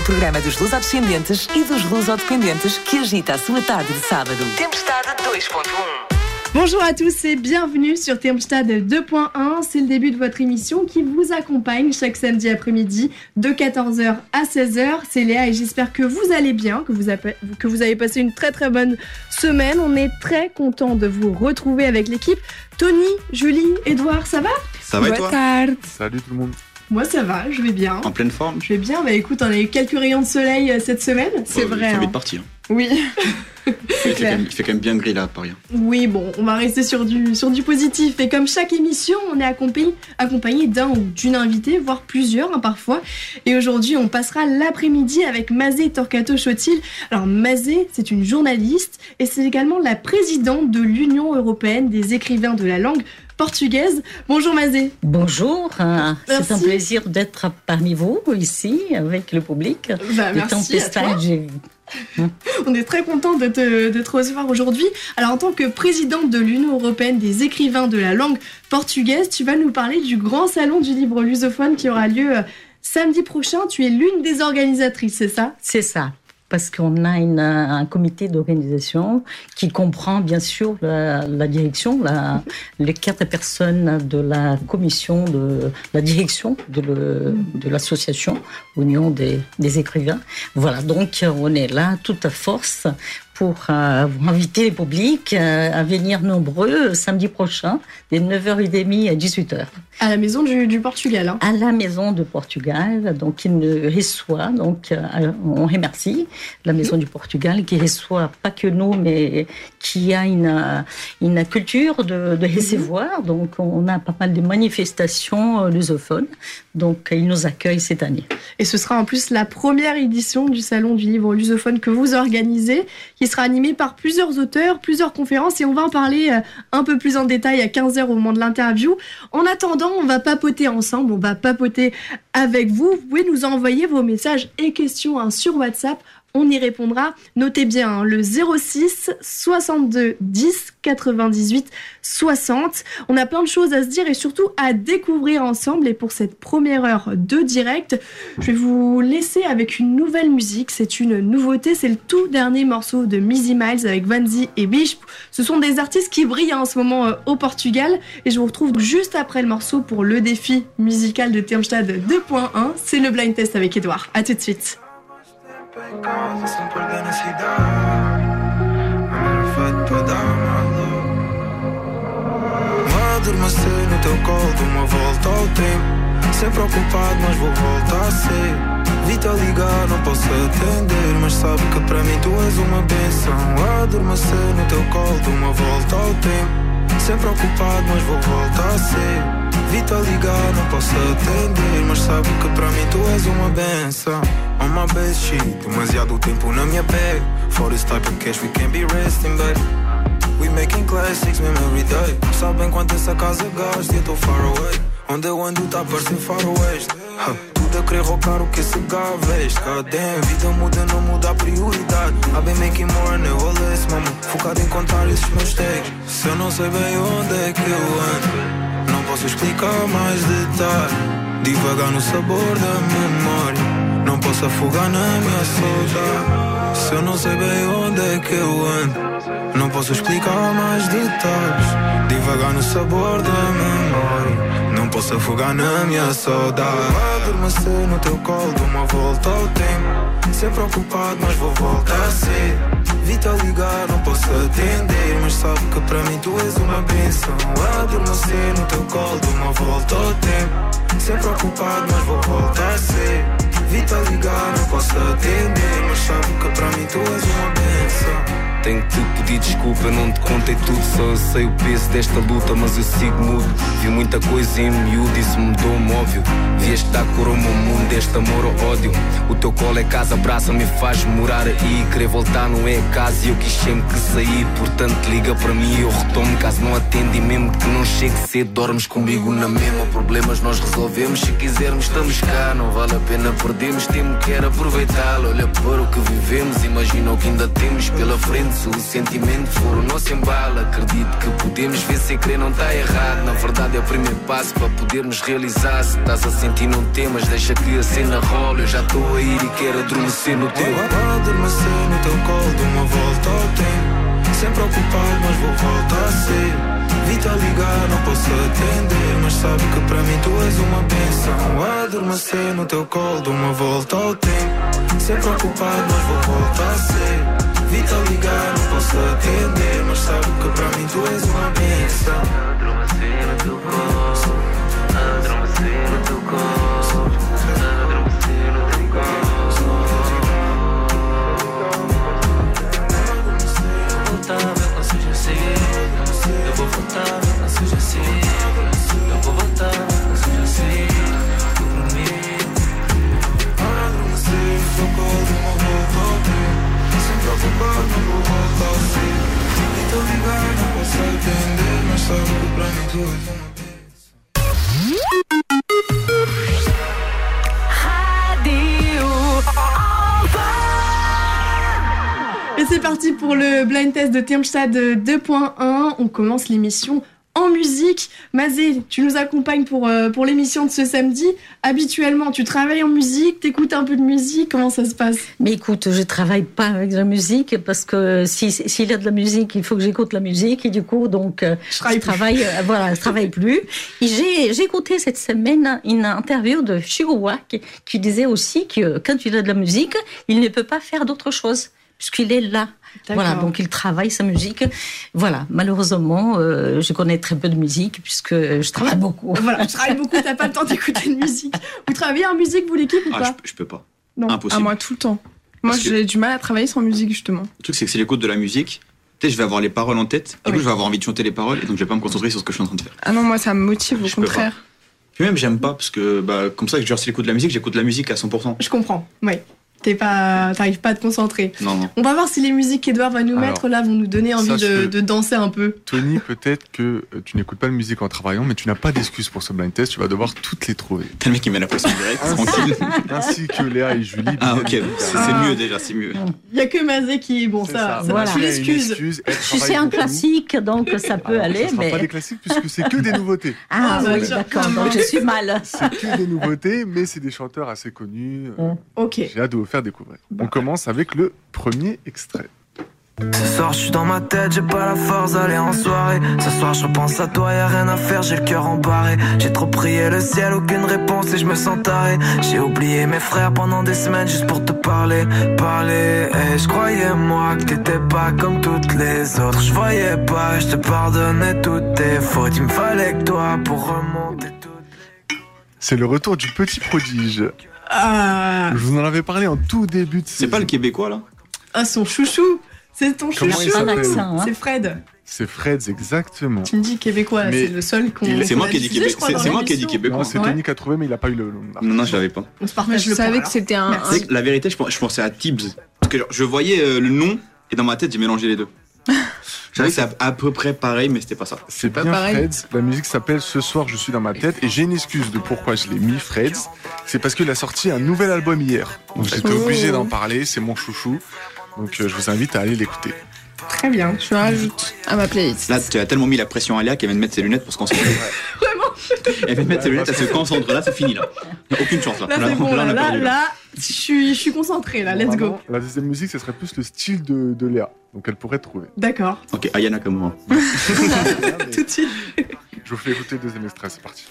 programa dos lusodescendentes e dos lusodependentes que agita a sua tarde de sábado. Tempestade 2.1. Bonjour à tous et bienvenue sur Tempestade 2.1. C'est le début de votre émission qui vous accompagne chaque samedi après-midi de 14h à 16h. C'est Léa et j'espère que vous allez bien, que vous avez passé une très très bonne semaine. On est très content de vous retrouver avec l'équipe. Tony, Julie, Edouard, ça va? Ça va et toi? Salut tout le monde. Moi ça va, je vais bien. En pleine forme? Je vais bien, bah écoute, on a eu quelques rayons de soleil cette semaine, c'est vrai. Il faut vite partir. Oui. Il fait quand même bien gris là à Paris. Oui, bon, on va rester sur du positif. Et comme chaque émission, on est accompagné d'un ou d'une invitée, voire plusieurs parfois. Et aujourd'hui, on passera l'après-midi avec Mazé Torquato-Chotil. Alors Mazé, c'est une journaliste et c'est également la présidente de l'Union européenne des écrivains de la langue portugaise. Bonjour Mazé. Bonjour, c'est un plaisir d'être parmi vous ici avec le public. Merci à toi. On est très content de te recevoir aujourd'hui. Alors en tant que présidente de l'Union européenne des écrivains de la langue portugaise, tu vas nous parler du grand salon du livre lusophone qui aura lieu samedi prochain. Tu es l'une des organisatrices, c'est ça? C'est ça. Parce qu'on a un comité d'organisation qui comprend bien sûr la direction, les 4 personnes de la commission de la direction de l'association Union des écrivains. Voilà, donc on est là toute à force pour vous inviter le public à venir nombreux samedi prochain, dès 9h30 à 18h. À la Maison du Portugal. Hein. À la Maison du Portugal, donc il nous reçoit, donc on remercie la Maison du Portugal qui reçoit pas que nous, mais qui a une culture de recevoir. Donc on a pas mal de manifestations lusophones, donc ils nous accueillent cette année. Et ce sera en plus la première édition du Salon du livre lusophone que vous organisez, qui sera animé par plusieurs auteurs, plusieurs conférences, et on va en parler un peu plus en détail à 15h au moment de l'interview. En attendant, on va papoter ensemble, on va papoter avec vous. Vous pouvez nous envoyer vos messages et questions sur WhatsApp. On y répondra. Notez bien le 06 62 10 98 60. On a plein de choses à se dire et surtout à découvrir ensemble. Et pour cette première heure de direct, je vais vous laisser avec une nouvelle musique. C'est une nouveauté. C'est le tout dernier morceau de Mizzy Miles avec Vanzi et Bish. Ce sont des artistes qui brillent en ce moment au Portugal. Et je vous retrouve juste après le morceau pour le défi musical de Tempestade 2.1. C'est le blind test avec Edouard. À tout de suite. Causa sem perder na cidade. Amor feito para dar maluco. Vou adormecer no teu colo de uma volta ao tempo. Sempre ocupado, mas vou voltar a ser. Vi-te a ligar, não posso atender, mas sabe que para mim tu és uma benção. Vou adormecer no teu colo de uma volta ao tempo. Sempre ocupado, mas vou voltar a ser. Vi-te a ligar, não posso atender, mas sabe que para mim tu és uma benção. On my best shit, demasiado tempo na minha pele. For this type of cash we can't be resting, babe. We making classics mesmo every day. Sabem quanto essa casa gasta e eu tô far away. Onde eu ando tá a parecer faroeste. Tudo a querer rocar o que esse gajo veste. God damn, vida muda, não muda a prioridade. I've been making more never less, mama. Focado em contar esses meus takes. Se eu não sei bem onde é que eu ando, não posso explicar mais detalhe. Devagar no sabor da memória. Não posso afogar na minha saudade. Se eu não sei bem onde é que eu ando, não posso explicar mais detalhes. Devagar no sabor da memória. Não posso afogar na minha saudade. Vou adormecer no teu colo de uma volta ao tempo. Sempre ocupado, mas vou voltar a ser. Vi-te a ligar, não posso atender, mas sabe que para mim tu és uma benção. Vou adormecer no teu colo de uma volta ao tempo. Sempre ocupado, mas vou voltar a ser. Vi-te a ligar, não posso atender, mas sabe que para mim tu és uma benção. Tenho que te pedir desculpa, eu não te contei tudo. Só eu sei o peso desta luta, mas eu sigo mudo. Vi muita coisa em miúdo, isso mudou-me óbvio. Vieste dar cor ao meu mundo, este amor ou ódio. O teu colo é casa, abraça-me e faz morar aí. Querer voltar não é casa e eu quis sempre que sair. Portanto liga para mim e eu retomo. Caso não atende e mesmo que não chegue cedo, dormes comigo na mesma. Problemas nós resolvemos, se quisermos estamos cá. Não vale a pena perdermos, temos que aproveitar. Olha para o que vivemos, imagina o que ainda temos pela frente. Se o sentimento for o nosso embalo, acredito que podemos ver sem querer, não tá errado. Na verdade é o primeiro passo para podermos realizar. Se estás a sentir não temas, deixa que a cena rola. Eu já estou a ir e quero adormecer no teu. Adormecer no teu colo, de uma volta ao tempo. Sempre ocupado, mas vou voltar a ser. Vi-te a ligar, não posso atender, mas sabe que para mim tu és uma bênção. Adormecer no teu colo, de uma volta ao tempo. Sempre ocupado, mas vou voltar a ser. Vi-te a ligar, não posso atender, mas sabe que para mim tu és uma bênção. Adormecer no teu colo, adormecer no teu colo, adormecer no teu colo. Voltar, não seja assim. Eu vou voltar, não seja assim. Eu vou voltar, não seja assim. Eu prometo. Adormecer no teu colo, uma volta ao tempo. Sempre ocupado, não vou voltar a ser. E tô ligado, não posso atender, mas sabe que pra mim tu és uma Et c'est parti pour le blind test de Tirmstad 2.1. On commence l'émission en musique. Mazé, tu nous accompagnes pour l'émission de ce samedi. Habituellement, tu travailles en musique, t'écoutes un peu de musique, comment ça se passe? Mais écoute, je travaille pas avec de la musique parce que s'il y a de la musique, il faut que j'écoute la musique et du coup, donc, je travaille plus. Et j'ai écouté cette semaine une interview de Chihuahua qui disait aussi que quand il a de la musique, il ne peut pas faire d'autre chose puisqu'il est là. D'accord. Voilà, donc il travaille sa musique. Voilà, malheureusement, je connais très peu de musique puisque je travaille beaucoup. Voilà, je travaille beaucoup, t'as pas le temps d'écouter de musique. Vous travaillez en musique, vous, l'équipe, ou pas? Je peux pas. Non. Impossible. Moi, tout le temps. Moi, j'ai du mal à travailler sans musique, justement. Le truc, c'est que si j'écoute de la musique, tu sais, je vais avoir les paroles en tête. Du coup, je vais avoir envie de chanter les paroles et donc je vais pas me concentrer sur ce que je suis en train de faire. Ah non, moi, ça me motive, au contraire. Puis même, j'aime pas parce que, comme ça, si j'écoute de la musique, j'écoute de la musique à 100%. Je comprends, oui. T'arrives pas à te concentrer. Non. On va voir si les musiques qu'Edouard va nous mettre là vont nous donner envie de danser un peu. Tony, peut-être que tu n'écoutes pas de musique en travaillant, mais tu n'as pas d'excuses pour ce blind test. Tu vas devoir toutes les trouver. T'as le mec qui met la pression direct, tranquille. Ainsi que Léa et Julie. Ah ok, c'est mieux déjà, c'est mieux. Il y a que Mazé qui, bon ça voilà. Tu l'excuses. Je suis un classique, donc ça peut aller. Ce ne sera pas des classiques puisque c'est que des nouveautés. Ah oui, d'accord, donc je suis mal. C'est que des nouveautés, mais c'est des chanteurs assez connus. Ok. J'ai hâte de vous faire découvrir. On commence avec le premier extrait. Ce soir je suis dans ma tête, j'ai pas la force d'aller en soirée. Ce soir je repense à toi, y'a rien à faire, j'ai le cœur embarré. J'ai trop prié le ciel, aucune réponse et je me sens taré. J'ai oublié mes frères pendant des semaines juste pour te parler. Et je croyais moi que t'étais pas comme toutes les autres. Je voyais pas, je te pardonnais toutes tes fautes. Il me fallait que toi pour remonter toutes. C'est le retour du petit prodige. Je vous en avais parlé en tout début de C'est pas le Québécois là? Ah, son chouchou. C'est ton chouchou. Accent, hein. C'est Fred. C'est Fred, exactement. Tu me dis québécois, c'est le seul qu'on. C'est moi qui ai dit québécois. C'est moi qui ai dit québécois. Non, c'est Tony qui a trouvé, mais il a pas eu le. Non, je l'avais pas. On se partage le Je savais que c'était un. La vérité, je pensais à Tibbs. Parce que je voyais le nom et dans ma tête, j'ai mélangé les deux. Je savais que c'est à peu près pareil, mais c'était pas ça. C'est bien Fred. La musique s'appelle Ce soir je suis dans ma tête et j'ai une excuse de pourquoi je l'ai mis Fred. C'est parce qu'il a sorti un nouvel album hier. Donc j'étais obligé d'en parler, c'est mon chouchou. Donc je vous invite à aller l'écouter. Très bien. Je rajoute à ma playlist. Là, tu as tellement mis la pression à Léa qu'elle vient de mettre ses lunettes pour se concentrer. Vraiment. Elle vient de mettre ses lunettes, elle se concentre. Là, c'est fini là. Il n'y a aucune chance là. Là, c'est bon. on a perdu, Là, je suis concentrée là. Let's go. La deuxième musique, ce serait plus le style de Léa. Donc elle pourrait trouver. D'accord. Ok, Aya Nakamura. Tout de suite. Je vous fais écouter le deuxième extrait, c'est parti.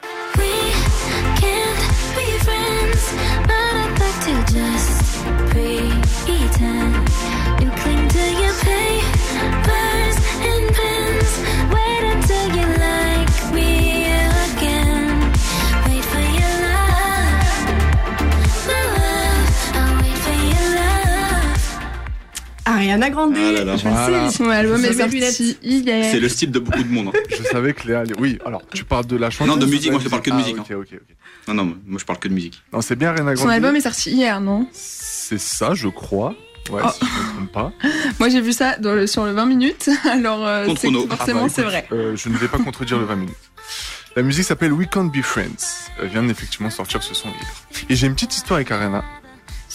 Ariana Grande, Ah là là. je le sais, Son album est J'avais sorti hier. C'est le style de beaucoup de monde. Je savais que Léa... Oui, alors, tu parles de la chanson. Non, de musique, moi je parle que de musique. Ok. Non, moi je parle que de musique. Non, c'est bien Ariana Grande. Son album est sorti hier, non? C'est ça, je crois. Ouais, si je ne me trompe pas. Moi j'ai vu ça sur le 20 minutes, alors c'est que forcément c'est vrai. Je ne vais pas contredire le 20 minutes. La musique s'appelle We Can't Be Friends. Elle vient effectivement sortir ce son hier. Et j'ai une petite histoire avec Ariana.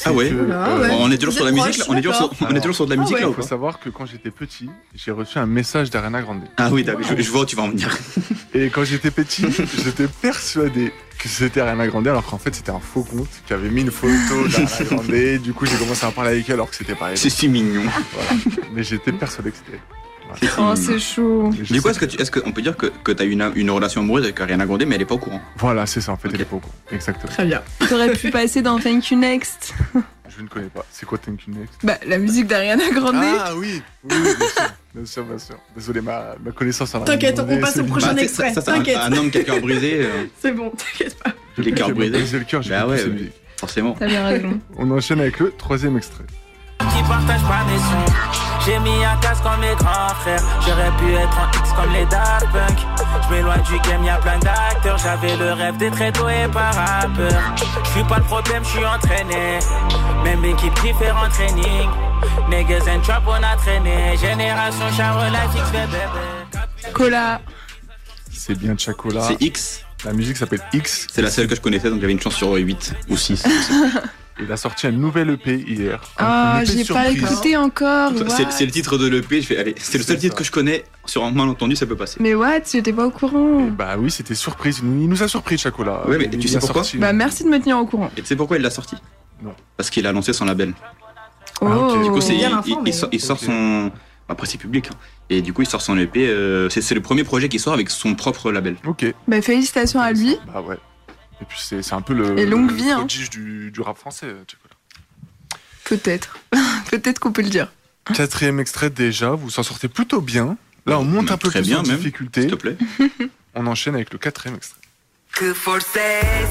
Ah ouais, ouais. On est toujours sur la musique là. On est toujours sur de la musique là ou Il faut pas? savoir que quand j'étais petit, j'ai reçu un message d'Ariana Grande. Ah oui, je vois où tu vas en venir. Et quand j'étais petit, j'étais persuadé que c'était Ariana Grande, alors qu'en fait c'était un faux compte qui avait mis une photo d'Ariana Grande. Du coup, j'ai commencé à parler avec elle alors que c'était pas elle. C'est si mignon. Voilà. Mais j'étais persuadé que c'était elle. Oh, c'est chaud. Du coup, est-ce qu'on peut dire que t'as une relation amoureuse avec Ariana Grande, mais elle est pas au courant? Voilà, c'est ça, en fait, elle est pas au courant. Exactement. Très bien. T'aurais pu passer dans Thank You Next. Je ne connais pas. C'est quoi Thank You Next? Bah, la musique d'Ariana Grande. Ah oui, bien sûr. Désolé, ma connaissance en T'inquiète, on passe au prochain extrait. T'inquiète. Un homme qui a le cœur brisé. C'est bon, t'inquiète pas. Les cœurs brisés. Le cœur, j'ai Bah ouais, cette musique. forcément. T'as bien raison. On enchaîne avec le 3e extrait. Qui partage pas mes sons. J'ai mis un casque comme mes grands frères. J'aurais pu être en X comme les Daft Punk. Je m'éloigne du game, y'a plein d'acteurs. J'avais le rêve d'être étoilé par rappeur. Je suis pas le problème, je suis entraîné. Même équipe différente training. Niggas and trap, on a traîné. Génération Charles, la fixe, bébé. Cola. C'est bien Chacola. C'est X. La musique s'appelle X. C'est la seule que je connaissais, donc j'avais une chance sur 8 ou 6. Il a sorti un nouvel EP hier. Ah, j'ai pas écouté encore. C'est le titre de l'EP. Je fais, allez, c'est le seul titre que je connais. Sur un malentendu, ça peut passer. Mais what? J'étais pas au courant. Bah oui, c'était surprise. Il nous a surpris, Chacola. Ouais, mais tu sais pourquoi? Bah merci de me tenir au courant. Et tu sais pourquoi il l'a sorti? Non. Parce qu'il a annoncé son label. Oh. Ah, ok. Du coup, il sort Ok. son. Après, c'est public. Hein. Et du coup, il sort son EP. C'est le premier projet qui sort avec son propre label. Ok. Bah félicitations à lui. Bah ouais. Et puis c'est un peu le. Et longue vie, hein. prodige du rap français, Chacola. Peut-être. Peut-être qu'on peut le dire. 4e extrait déjà, vous s'en sortez plutôt bien. Là, on monte un peu Très plus bien, en même, difficulté. s'il te plaît. On enchaîne avec le 4e extrait. Que força é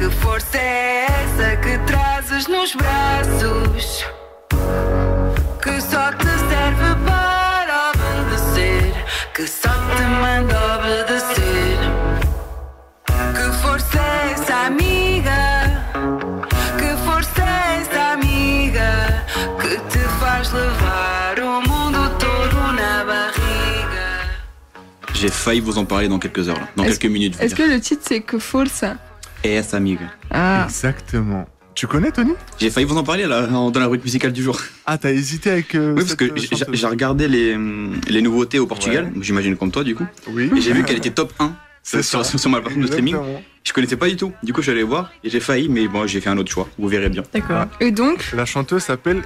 essa que trazes nos braços? Que só te serve para obedecer, que só te manda obedecer. Que força é essa amiga? Que força é essa amiga que te faz levar o mundo todo na barriga? J'ai failli vous en parler dans quelques heures, là. Dans quelques minutes. Est-ce que le titre c'est que Forza? Et amiga. Ah. Exactement. Tu connais, Tony? J'ai failli vous en parler là, dans la rubrique musicale du jour. Ah, t'as hésité avec. Oui, parce que j'ai regardé les nouveautés au Portugal, Ouais. J'imagine comme toi du coup. Oui. Et j'ai vu qu'elle était top 1 C'est sur ça. ma plateforme de streaming. Exactement. Je connaissais pas du tout. Du coup, je suis allé voir et j'ai failli, mais bon, j'ai fait un autre choix. Vous verrez bien. D'accord. Et donc? La chanteuse s'appelle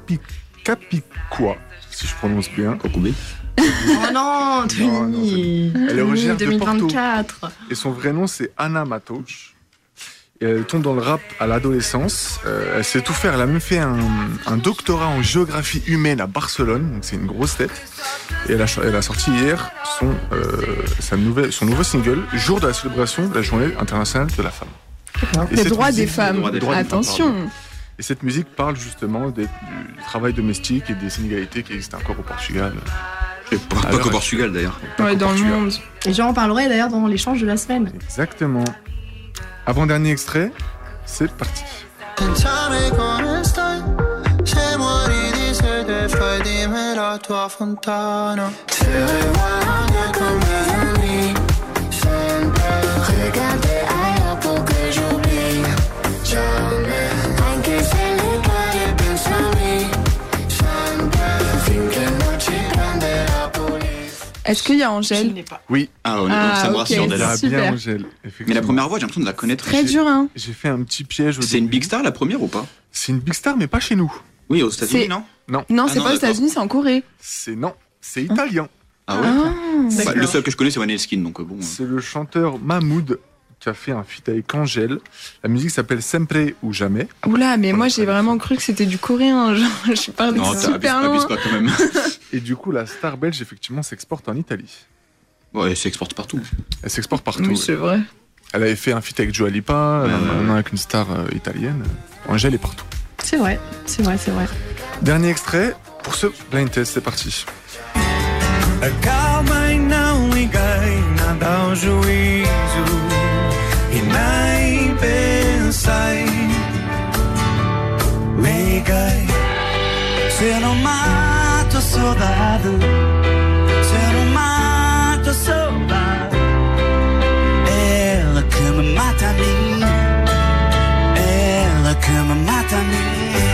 Capicua, si je prononce bien. Kokoubé. Oh non, Tony. Elle est originaire de Porto. 2024. Et son vrai nom, c'est Ana Matos. Et elle tombe dans le rap à l'adolescence. Elle sait tout faire. Elle a même fait un doctorat en géographie humaine à Barcelone. Donc c'est une grosse tête. Et elle a sorti hier son nouveau single, jour de la célébration de la journée internationale de la femme. Et Les cette droits des musique- femmes. droits des femmes, Attention. Et cette musique parle justement du travail domestique et des inégalités qui existent encore au Portugal. Et pas Alors, qu'au Portugal d'ailleurs. Ouais, Au dans le Portugal. monde. Et j'en parlerai d'ailleurs dans l'échange de la semaine. Exactement. Avant-dernier extrait, c'est parti. Pensare come stai, se muori di sete fai di me la tua fontana. Se vuoi come lui, sempre regarder ailleurs pour que j'oublie. Jamais, anche se le cade penso a me. Sempre, finché non ci prende la police. Est-ce qu'il y a Angèle? Oui. Ah, Ah, ça me ok. rassure Il y déjà. a Super. bien Angèle, Mais effectivement. la première voix, j'ai l'impression de la connaître. Très dur, hein? J'ai fait un petit piège au C'est une début. big star la première ou pas? C'est une big star, mais pas chez nous. Oui, aux États-Unis, C'est- non? Non, Non, Ah c'est non, pas aux d'accord. États-Unis, c'est en Corée. c'est italien. Ah ouais? Ah. Bah, le seul que je connais, c'est Maneskin, donc bon. C'est le chanteur Mahmoud qui a fait un feat avec Angèle. La musique s'appelle Sempre ou Jamais. Oula, mais moi j'ai vraiment cru que c'était du coréen. Genre, je suis partie Non, super abuse loin. pas quand même. Et du coup, la star belge, effectivement, s'exporte en Italie. Ouais, elle s'exporte partout. Elle s'exporte partout. Oui, ouais. c'est vrai. Elle avait fait un feat avec Dua Lipa, maintenant avec une star italienne. Angèle est partout. C'est vrai, c'est vrai, c'est vrai. Dernier extrait pour ce blind test, c'est parti. Acalma e não liguei nada ao juízo e nem pensei. Liguei se eu não mato a saudade, se eu não mato a saudade, é ela que me mata a mim, é ela que me mata a mim.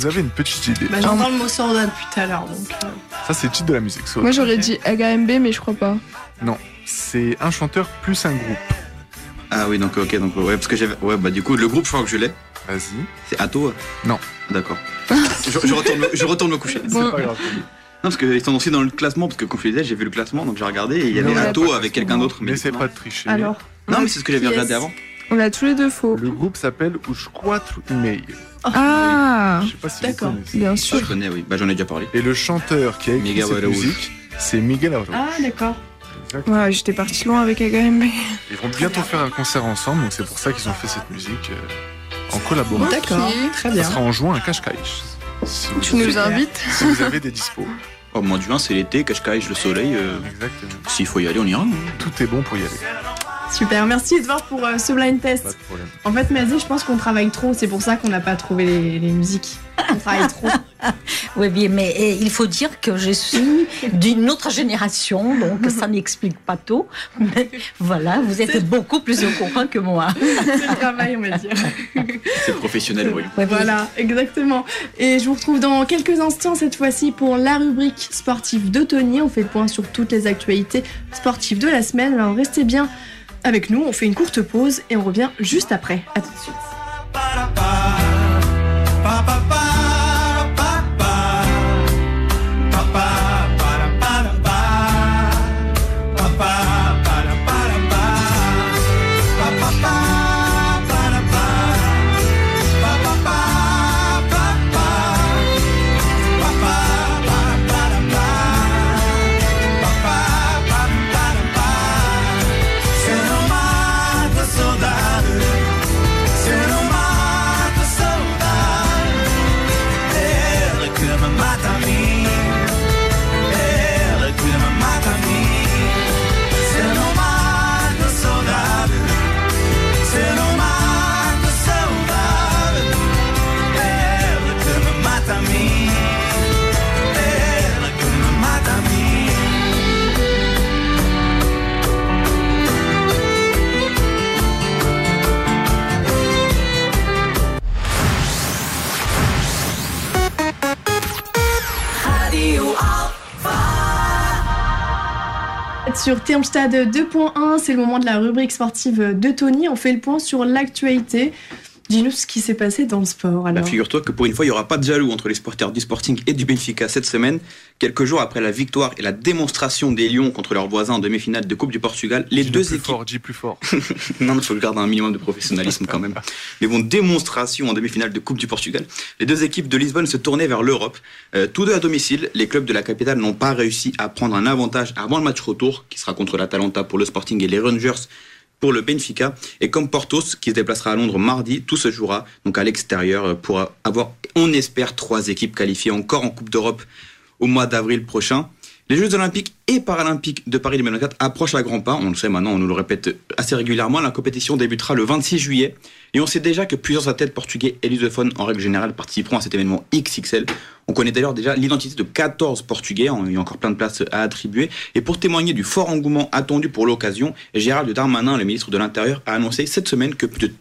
vous avez une petite idée. J'entends le mot Sorda depuis tout à l'heure. Ça, c'est le titre de la musique. Moi, j'aurais dit HMB, mais je crois pas. Non, c'est un chanteur plus un groupe. Ah oui, donc ok, donc ouais, parce que j'avais, ouais, bah du coup le groupe, je crois que je l'ai. Vas-y. C'est Atto. Non. D'accord. je retourne me coucher. C'est pas grave. Non, parce qu'ils sont aussi dans le classement, parce que comme je le disais, j'ai vu le classement, donc j'ai regardé et il y avait Atto avec quelqu'un d'autre. Mais c'est pas de tricher. Alors. Non, mais c'est ce que j'avais regardé avant. On a tous les deux faux. Le groupe s'appelle Ushquatro Email. Ah. Je sais pas si vous connaissez. Bien sûr. Je connais, oui. Bah j'en ai déjà parlé. Et le chanteur qui a écrit cette musique, c'est Miguel Araújo. Ah d'accord. Ouais, j'étais parti loin avec HMB. Ils vont bientôt faire un concert ensemble, donc c'est pour ça qu'ils ont fait cette musique en collaboration. D'accord, très bien. Ça sera en juin à Cascais. Tu nous invites? Si vous avez des dispos. Au mois de juin, c'est l'été, Cascais, le soleil. Exactement. S'il faut y aller, on ira. Tout est bon pour y aller. Super, merci Edouard pour ce blind test. Pas de problème. En fait, Mazé, je pense qu'on travaille trop, c'est pour ça qu'on n'a pas trouvé les musiques. On travaille trop. Oui, bien, mais il faut dire que je suis d'une autre génération, donc ça n'explique pas tout. Mais voilà, vous êtes beaucoup plus au courant que moi. C'est le travail, on va dire. C'est professionnel, oui. Ouais, Voilà, exactement. Et je vous retrouve dans quelques instants, cette fois-ci, pour la rubrique sportive de Tony. On fait le point sur toutes les actualités sportives de la semaine. Alors restez bien avec nous, on fait une courte pause et on revient juste après. À tout de suite. Sur Termstad 2.1, c'est le moment de la rubrique sportive de Tony. On fait le point sur l'actualité. Dis-nous ce qui s'est passé dans le sport. Alors. Bah, figure-toi que pour une fois, il n'y aura pas de jaloux entre les supporters du Sporting et du Benfica cette semaine. Quelques jours après la victoire et la démonstration des Lions contre leurs voisins en demi-finale de Coupe du Portugal, les deux équipes... Dis plus fort. Non, il faut garder un minimum de professionnalisme quand même. Mais bon, démonstration en demi-finale de Coupe du Portugal. Les deux équipes de Lisbonne se tournaient vers l'Europe. Tous deux à domicile, les clubs de la capitale n'ont pas réussi à prendre un avantage avant le match retour, qui sera contre l'Atalanta pour le Sporting et les Rangers pour le Benfica. Et comme Portos, qui se déplacera à Londres mardi, tout se jouera donc à l'extérieur pour avoir, on espère, 3 équipes qualifiées encore en Coupe d'Europe au mois d'avril prochain. Les Jeux Olympiques et Paralympiques de Paris 2024 approchent à grands pas. On le sait maintenant, on nous le répète assez régulièrement. La compétition débutera le 26 juillet. Et on sait déjà que plusieurs athlètes portugais et lusophones, en règle générale, participeront à cet événement XXL. On connaît d'ailleurs déjà l'identité de 14 Portugais. Il y a encore plein de places à attribuer. Et pour témoigner du fort engouement attendu pour l'occasion, Gérald Darmanin, le ministre de l'Intérieur, a annoncé cette semaine que plus de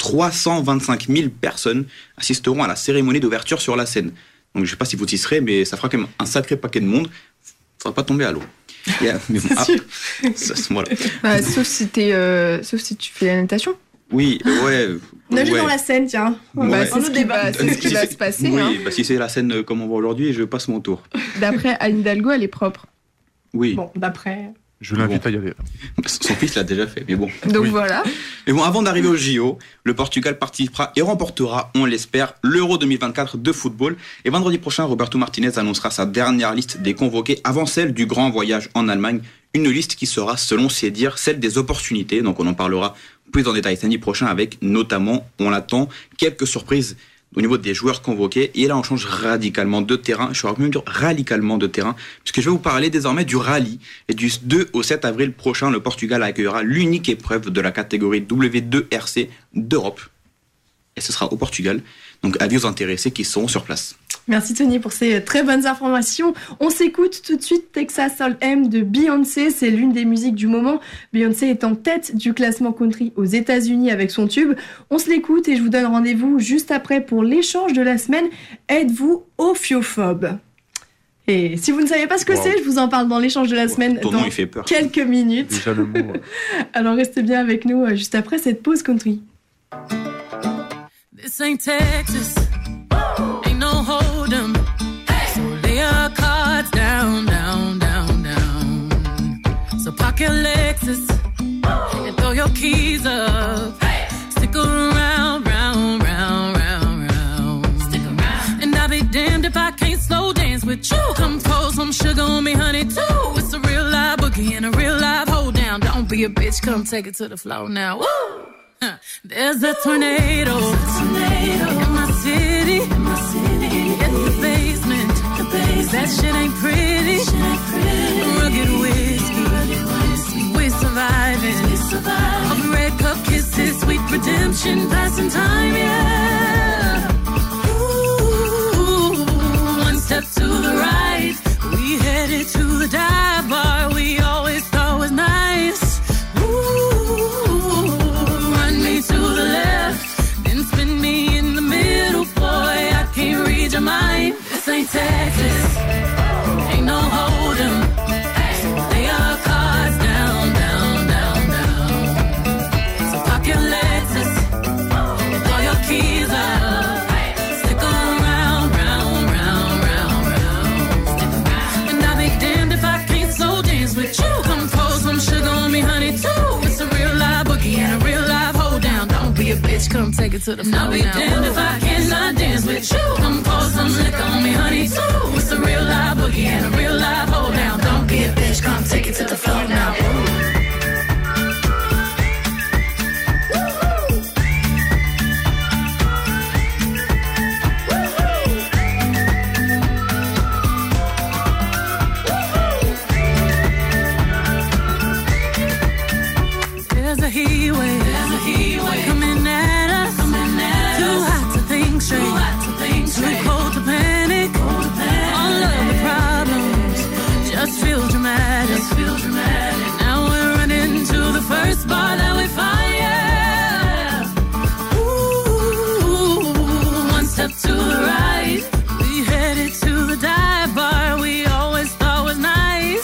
325 000 personnes assisteront à la cérémonie d'ouverture sur la scène. Donc je ne sais pas si vous y serez, mais ça fera quand même un sacré paquet de monde. Il ne faudra pas tomber à l'eau. Yeah, mais bon, voilà. Bah, sauf si tu fais la natation. Oui, ouais. Nager dans la Seine, tiens. Ouais. C'est ce qui va se passer. Oui, hein. bah, si c'est la Seine comme on voit aujourd'hui, je passe mon tour. D'après Anne Hidalgo, elle est propre. Oui. Bon, d'après... Je l'invite à y aller. Son fils l'a déjà fait, mais bon. Donc voilà. Mais bon, avant d'arriver au JO, le Portugal participera et remportera, on l'espère, l'Euro 2024 de football. Et vendredi prochain, Roberto Martinez annoncera sa dernière liste des convoqués avant celle du grand voyage en Allemagne. Une liste qui sera, selon ses dires, celle des opportunités. Donc on en parlera plus en détail samedi prochain avec notamment, on l'attend, quelques surprises au niveau des joueurs convoqués. Et là, on change radicalement de terrain. Je vais même dire radicalement de terrain, puisque je vais vous parler désormais du rallye. Et du 2 au 7 avril prochain, le Portugal accueillera l'unique épreuve de la catégorie W2RC d'Europe. Et ce sera au Portugal. Donc, avis aux intéressés qui seront sur place. Merci Tony pour ces très bonnes informations. On s'écoute tout de suite Texas Hold'em de Beyoncé. C'est l'une des musiques du moment. Beyoncé est en tête du classement country aux États-Unis avec son tube. On se l'écoute et je vous donne rendez-vous juste après pour l'échange de la semaine. Êtes-vous ophiophobe ? Et si vous ne savez pas ce que c'est, je vous en parle dans l'échange de la semaine dans quelques minutes. Déjà le mot. Ouais. Alors restez bien avec nous juste après cette pause country. This ain't Texas. Ain't no hold'em. So lay your cards down, down, down, down. So park your Lexus and throw your keys up. Stick around, round, round, round, round. Stick around. And I'll be damned if I can't slow dance with you. Come pour some sugar on me, honey, too. It's a real live boogie and a real live hold down. Don't be a bitch, come take it to the floor now. Woo! There's a tornado in my city, in the basement. That shit ain't pretty. Rugged whiskey, we're surviving. All the red cup kisses, sweet redemption, passing time, yeah. Ooh, one step to the right, we headed to the dive bar we always thought was nice. To the left, then spin me in the middle, boy, I can't read your mind. This ain't Texas, ain't no hold'em. Lay your cards down, down, down, down. So park your Lexus and throw your keys up. Stick around, round, round, round, round. And I'll be damned if I can't slow dance with you. Come pour some sugar on me, honey, too. It's a real live boogie and a real live hold down. Don't be a bitch, come take it to the floor now. I'll be damned if I cannot dance with you. Come pour some liquor on me, honey, too. It's a real live boogie and a real live hold down. Don't be a bitch, come take it to the floor now. There's a heat wave coming at us. Too hot to think straight, too cold to panic. All of the problems just feel dramatic. Now we're running to the first bar that we find, yeah. Ooh, one step to the right, we headed to the dive bar we always thought was nice.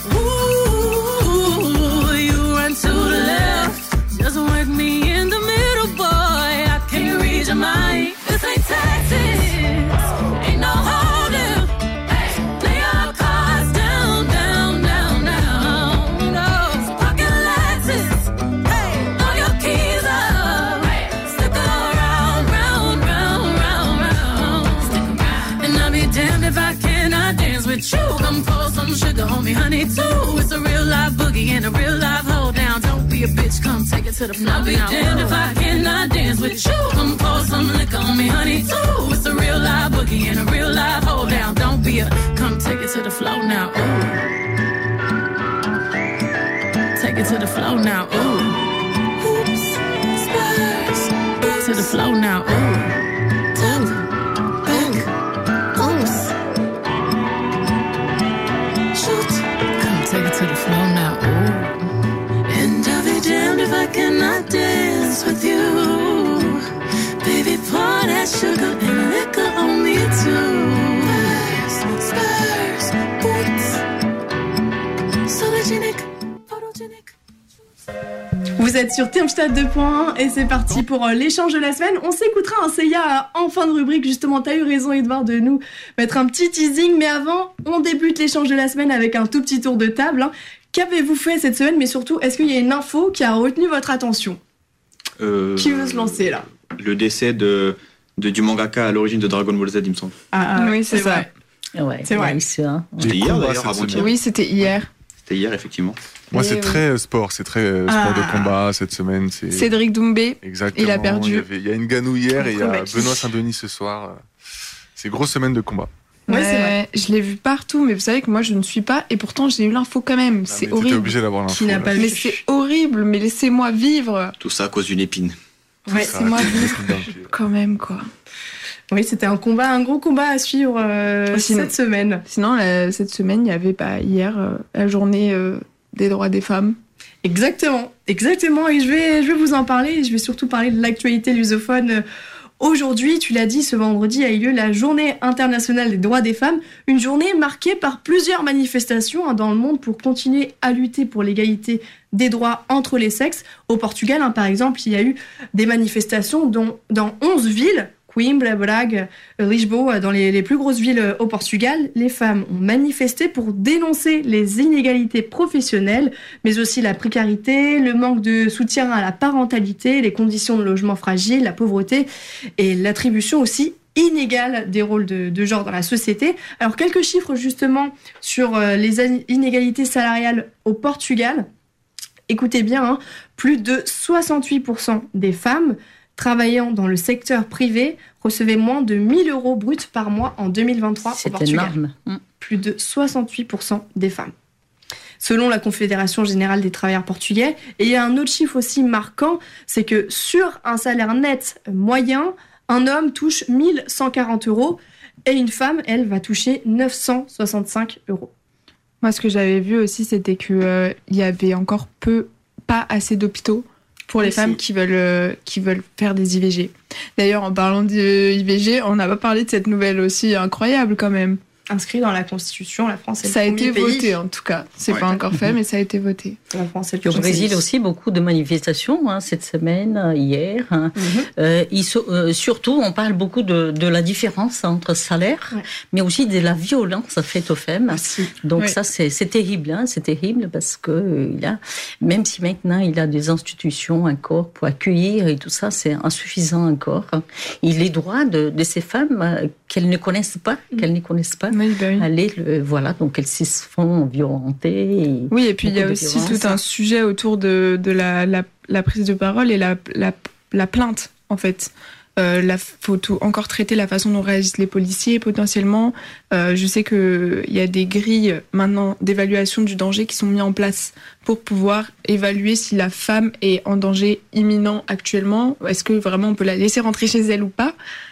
Ooh, you run to the left, just work me in the middle, boy, I can't read your mind. This ain't Texas, ain't no hold'em. Lay your cards down, down, down, down. No, so park your Lexus, throw your keys up. Stick around, round, round, round, round. And I'll be damned if I cannot dance with you. Come pour some sugar on me, honey, too. It's a real live boogie and a real live hold down. Don't be a bitch, come take it to the floor. I'll be damned if I cannot dance with you. Come pour some liquor on me, honey, too. It's a real live boogie and a real live hold down. Don't be a, come take it to the floor now. Ooh. Take it to the floor now. Ooh. Oops, spurs. To the floor now. Ooh. Tap, back, bounce. Shoot. Come take it to the floor now. Ooh. And I'll be damned if I cannot dance with you. Baby, pour that sugar and liquor on me too. Spurs, boots, sologenic, photogenic. Vous êtes sur Termstad 2.1 et c'est parti pour l'échange de la semaine. On s'écoutera un Seiya en fin de rubrique. Justement, t'as eu raison, Edouard, de nous mettre un petit teasing. Mais avant, on débute l'échange de la semaine avec un tout petit tour de table. Qu'avez-vous fait cette semaine? Mais surtout, est-ce qu'il y a une info qui a retenu votre attention? Qui veut se lancer là? Le décès du mangaka à l'origine de Dragon Ball Z, il me semble. Oui, c'est ça. Ouais, c'est vrai. C'était hier d'ailleurs, avant-hier. Oui, c'était hier. C'était hier, effectivement. Moi, c'est très sport, c'est très sport de combat cette semaine. C'est... Cédric Doumbé, exactement. Il a perdu. Il y a Ngannou hier et il y a Benoît Saint-Denis ce soir. C'est grosse semaine de combat. Ouais, c'est vrai. Je l'ai vu partout, mais vous savez que moi je ne suis pas, et pourtant j'ai eu l'info quand même. C'est horrible. T'étais obligé d'avoir l'info. Mais c'est horrible, mais laissez-moi vivre. Tout ça à cause d'une épine. Ouais, laissez-moi vivre. Quand même, quoi. Oui, c'était un gros combat à suivre cette semaine. Sinon, cette semaine, il y avait hier la journée des droits des femmes. Exactement. Et je vais vous en parler. Je vais surtout parler de l'actualité lusophone. Aujourd'hui, tu l'as dit, ce vendredi a eu lieu la Journée internationale des droits des femmes, une journée marquée par plusieurs manifestations dans le monde pour continuer à lutter pour l'égalité des droits entre les sexes. Au Portugal, par exemple, il y a eu des manifestations dans 11 villes, Coimbra, Braga, Lisboa, dans les plus grosses villes au Portugal. Les femmes ont manifesté pour dénoncer les inégalités professionnelles, mais aussi la précarité, le manque de soutien à la parentalité, les conditions de logement fragiles, la pauvreté et l'attribution aussi inégale des rôles de genre dans la société. Alors, quelques chiffres justement sur les inégalités salariales au Portugal. Écoutez bien, plus de 68% des femmes travaillant dans le secteur privé recevaient moins de 1 000 euros bruts par mois en 2023 au Portugal. C'est énorme. Plus de 68% des femmes. Selon la Confédération Générale des Travailleurs Portugais. Et il y a un autre chiffre aussi marquant, c'est que sur un salaire net moyen, un homme touche 1 140 euros et une femme, elle, va toucher 965 euros. Moi, ce que j'avais vu aussi, c'était qu'il y avait encore pas assez d'hôpitaux pour les femmes qui veulent faire des IVG. D'ailleurs, en parlant d'IVG, on n'a pas parlé de cette nouvelle aussi incroyable quand même. Inscrit dans la Constitution, la France est ça le a été premier pays. Voté en tout cas. C'est pas encore fait, mais ça a été voté. La France est le au Brésil aussi, beaucoup de manifestations cette semaine, hier. Surtout, on parle beaucoup de la différence entre salaire, mais aussi de la violence faite aux femmes. Donc ça, c'est terrible. C'est terrible parce que même si maintenant il y a des institutions encore pour accueillir et tout ça, c'est insuffisant encore. Et les droits de ces femmes qu'elles ne connaissent pas, donc elles se font violenter. Oui, et puis il y a aussi tout un sujet autour de la prise de parole et la plainte, en fait. Faut encore traiter la façon dont réagissent les policiers, potentiellement. Je sais qu'il y a des grilles, maintenant, d'évaluation du danger qui sont mises en place pour pouvoir évaluer si la femme est en danger imminent actuellement. Est-ce que vraiment on peut la laisser rentrer chez elle ou pas ?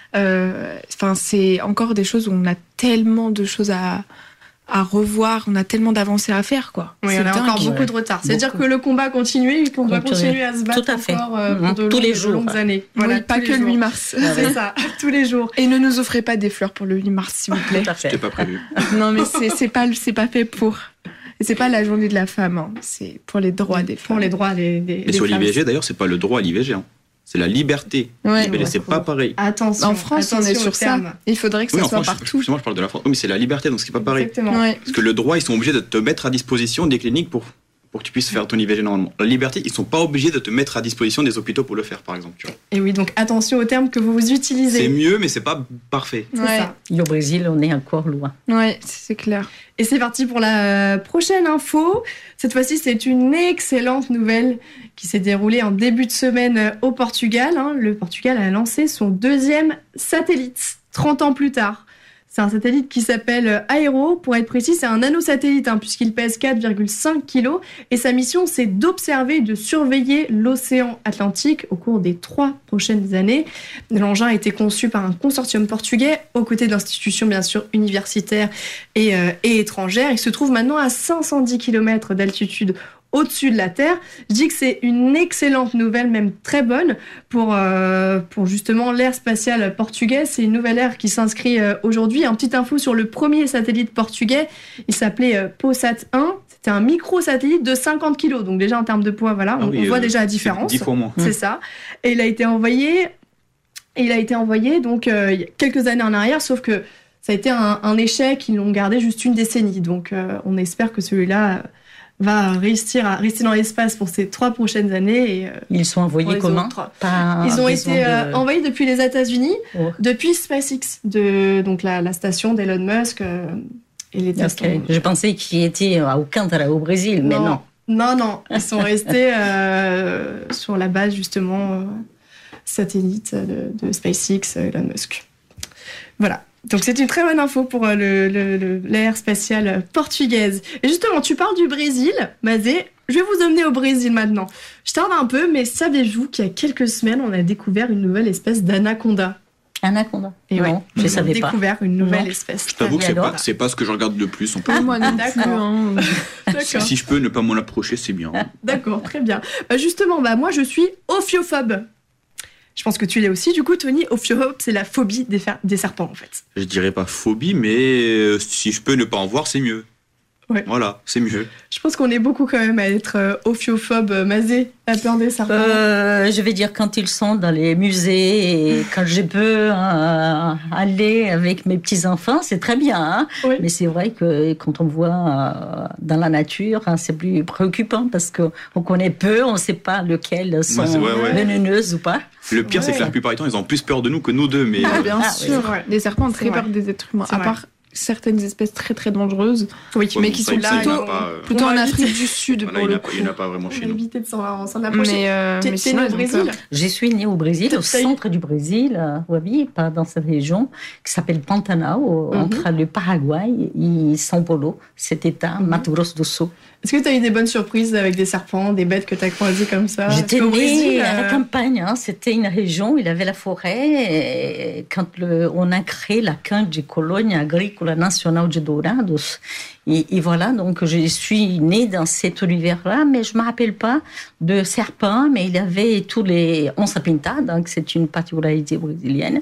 C'est encore des choses où on a tellement de choses à revoir, on a tellement d'avancées à faire, quoi. Oui, on a encore beaucoup de retard. C'est-à-dire que le combat continue et qu'on doit continuer à se battre encore tous les jours, longues années. Voilà, pas que le 8 mars. C'est ça, tous les jours. Et ne nous offrez pas des fleurs pour le 8 mars, s'il vous plaît. C'était pas prévu. Non, mais c'est pas fait pour. Et c'est pas la journée de la femme, c'est pour les droits des femmes. Pour les droits des Et sur femmes. l'IVG, d'ailleurs, c'est pas le droit à l'IVG. C'est la liberté. C'est pas pareil. Attention. En France, on est sur ça. Il faudrait que ça soit partout. Justement, je parle de la France. Oui, mais c'est la liberté, donc ce qui n'est pas pareil. Exactement. Parce que le droit, ils sont obligés de te mettre à disposition des cliniques pour que tu puisses faire ton IVG normalement. La liberté, ils sont pas obligés de te mettre à disposition des hôpitaux pour le faire, par exemple. Tu vois. Et oui, donc attention aux termes que vous utilisez. C'est mieux, mais c'est pas parfait. C'est ça. Et au Brésil, on est encore loin. Ouais, c'est clair. Et c'est parti pour la prochaine info. Cette fois-ci, c'est une excellente nouvelle qui s'est déroulée en début de semaine au Portugal. Le Portugal a lancé son 2e satellite, 30 ans plus tard. C'est un satellite qui s'appelle Aero. Pour être précis, c'est un nanosatellite puisqu'il pèse 4,5 kg. Et sa mission, c'est d'observer et de surveiller l'océan Atlantique au cours des 3 prochaines années. L'engin a été conçu par un consortium portugais aux côtés d'institutions, bien sûr, universitaires et étrangères. Il se trouve maintenant à 510 km d'altitude au-dessus de la Terre. Je dis que c'est une excellente nouvelle, même très bonne, pour justement l'ère spatiale portugaise. C'est une nouvelle ère qui s'inscrit aujourd'hui. Un petit info sur le premier satellite portugais. Il s'appelait POSAT 1. C'était un micro-satellite de 50 kg. Donc déjà, en termes de poids, voilà, on voit déjà la différence. 10 fois moins. C'est ça. Et il a été envoyé donc il y a quelques années en arrière, sauf que ça a été un échec. Ils l'ont gardé juste une décennie. Donc on espère que celui-là va réussir à rester dans l'espace pour ces 3 prochaines années. Et, ils sont envoyés comment ? Ils ont été envoyés depuis les États-Unis, depuis SpaceX, donc la station d'Elon Musk et les tests. Okay. Je pensais qu'ils étaient à Alcântara, au Brésil, mais non. Non, ils sont restés sur la base justement satellite de SpaceX, Elon Musk. Voilà. Donc c'est une très bonne info pour l'ère spatiale portugaise. Et justement, tu parles du Brésil, Mazé. Je vais vous emmener au Brésil maintenant. Je tarde un peu, mais savez-vous qu'il y a quelques semaines, on a découvert une nouvelle espèce d'anaconda ? Anaconda. Et non, je ne savais pas. Découvert une nouvelle Non. espèce. Je t'avoue que Et alors c'est pas ce que je regarde le plus. On peut... Moi non plus. d'accord. Hein. D'accord. Si je peux ne pas m'en approcher, c'est bien. D'accord, très bien. Justement, moi je suis ophiophobe. Je pense que tu l'es aussi. Du coup, Tony, ophiophobie, c'est la phobie des serpents, en fait. Je dirais pas phobie, mais si je peux ne pas en voir, c'est mieux. Ouais. Voilà, c'est mieux. Je pense qu'on est beaucoup quand même à être ophiophobe, Mazé, à peur des serpents. Je vais dire quand ils sont dans les musées et quand je peux aller avec mes petits-enfants, c'est très bien. Hein, oui. Mais c'est vrai que quand on voit dans la nature, c'est plus préoccupant parce qu'on connaît peu, on ne sait pas lequel sont vénéneuses ou pas. Le pire, c'est que la plupart du temps, ils ont plus peur de nous que nous deux. Mais bien sûr, oui. les serpents ont très peur des êtres humains, à part certaines espèces très très dangereuses, mais qui sont plutôt en Afrique du Sud. Voilà, il n'y en a pas vraiment chez nous. Éviter de s'en approcher. Mais sinon, au Brésil. Je suis née au Brésil, au centre du Brésil, pas dans cette région, qui s'appelle Pantanal, entre le Paraguay et São Paulo, cet état, Mato Grosso do Sul. Est-ce que tu as eu des bonnes surprises avec des serpents, des bêtes que tu as croisées comme ça? J'étais née à la campagne, c'était une région où il y avait la forêt. Et quand on a créé la Câmara de Colônia Agrícola Nacional de Dourados, et voilà, donc je suis née dans cet univers-là, mais je ne me rappelle pas de serpents, mais il y avait tous les onça pintada, donc c'est une particularité brésilienne,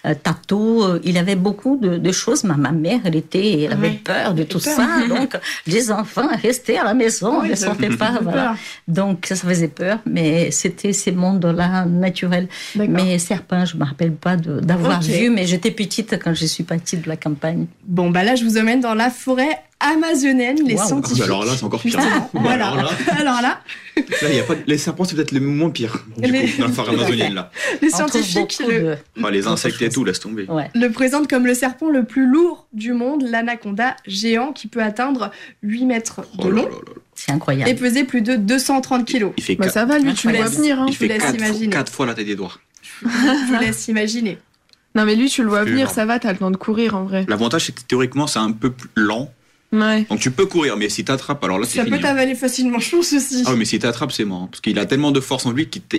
tatu, il y avait beaucoup de choses. Ma mère, elle avait peur de tout ça, donc les enfants restaient à la maison, ne sortaient pas, voilà. Donc ça faisait peur, mais c'était ces mondes-là naturels. D'accord. Mais serpents, je ne me rappelle pas d'avoir vu, mais j'étais petite quand je suis partie de la campagne. Bon, là, je vous emmène dans la forêt amazonienne, les scientifiques. Alors là, c'est encore pire. Voilà. Alors là, il y a pas les serpents, c'est peut-être le moins pire dans la forêt amazonienne là. Les scientifiques, les insectes et tout, laisse tomber. Ouais. Le présentent comme le serpent le plus lourd du monde, l'anaconda géant, qui peut atteindre 8 mètres de long. C'est incroyable. Et peser plus de 230 kilos. Il fait ça va, lui, tu le vois venir. Hein. Il fait 4 fois la taille des doigts. Je vous laisse imaginer. Non, mais lui, tu le vois venir, ça va, t'as le temps de courir en vrai. L'avantage, c'est que théoriquement, c'est un peu plus lent. Ouais. Donc tu peux courir, mais si t'attrapes, alors là c'est fini. Ça peut t'avaler facilement, je pense aussi. Ah oui, mais si t'attrapes, c'est mort. Parce qu'il a tellement de force en lui qu'il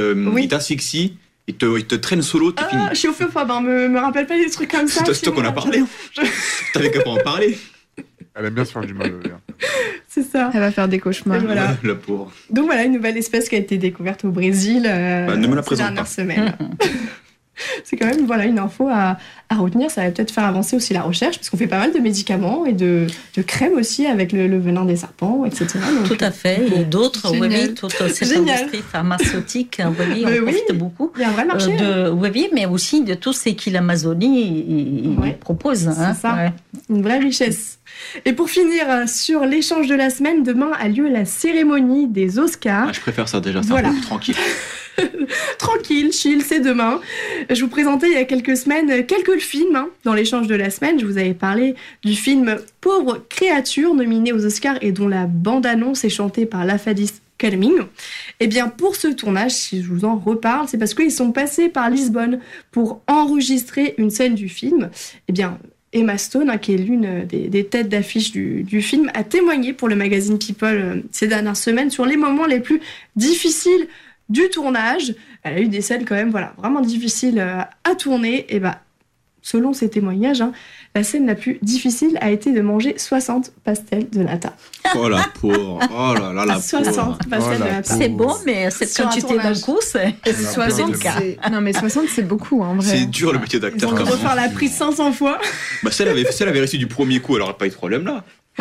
t'asphyxie, il te traîne solo, t'es fini. Je suis ophiophobe, me rappelle pas des trucs comme ça. C'est toi qu'on a parlé. T'avais qu'à pas en parler. Elle aime bien se faire du mal. C'est ça. Elle va faire des cauchemars. Voilà. La pauvre. Donc voilà, une nouvelle espèce qui a été découverte au Brésil ne me la présente pas. Semaine. C'est quand même une info à retenir. Ça va peut-être faire avancer aussi la recherche, parce qu'on fait pas mal de médicaments et de crèmes aussi avec le venin des serpents, etc. Donc, tout à fait. Et d'autres, toute cette industrie pharmaceutique, on profite beaucoup. Il y a un vrai marché. Mais aussi de tout ce que l'Amazonie propose. C'est ça. Une vraie richesse. Et pour finir sur l'échange de la semaine, demain a lieu la cérémonie des Oscars. Je préfère ça déjà, c'est un peu plus tranquille. Tranquille, chill, c'est demain. Je vous présentais il y a quelques semaines quelques films dans l'échange de la semaine. Je vous avais parlé du film Pauvre créature, nominé aux Oscars et dont la bande-annonce est chantée par Lafadis Calming. Eh bien, pour ce tournage, si je vous en reparle, c'est parce qu'ils sont passés par Lisbonne pour enregistrer une scène du film. Eh bien, Emma Stone, qui est l'une des têtes d'affiche du film, a témoigné pour le magazine People ces dernières semaines sur les moments les plus difficiles du tournage. Elle a eu des scènes quand même vraiment difficiles à tourner. Et selon ses témoignages, la scène la plus difficile a été de manger 60 pastels de nata. Oh la pauvre. Oh là là, la 60 pastels de nata. C'est bon, mais cette quantité d'un coup, c'est 60. Non, mais 60, c'est beaucoup, en vrai. C'est dur le métier d'acteur. Ils ont dû refaire la prise 500 fois. Si elle avait réussi du premier coup, elle n'aurait pas eu de problème là.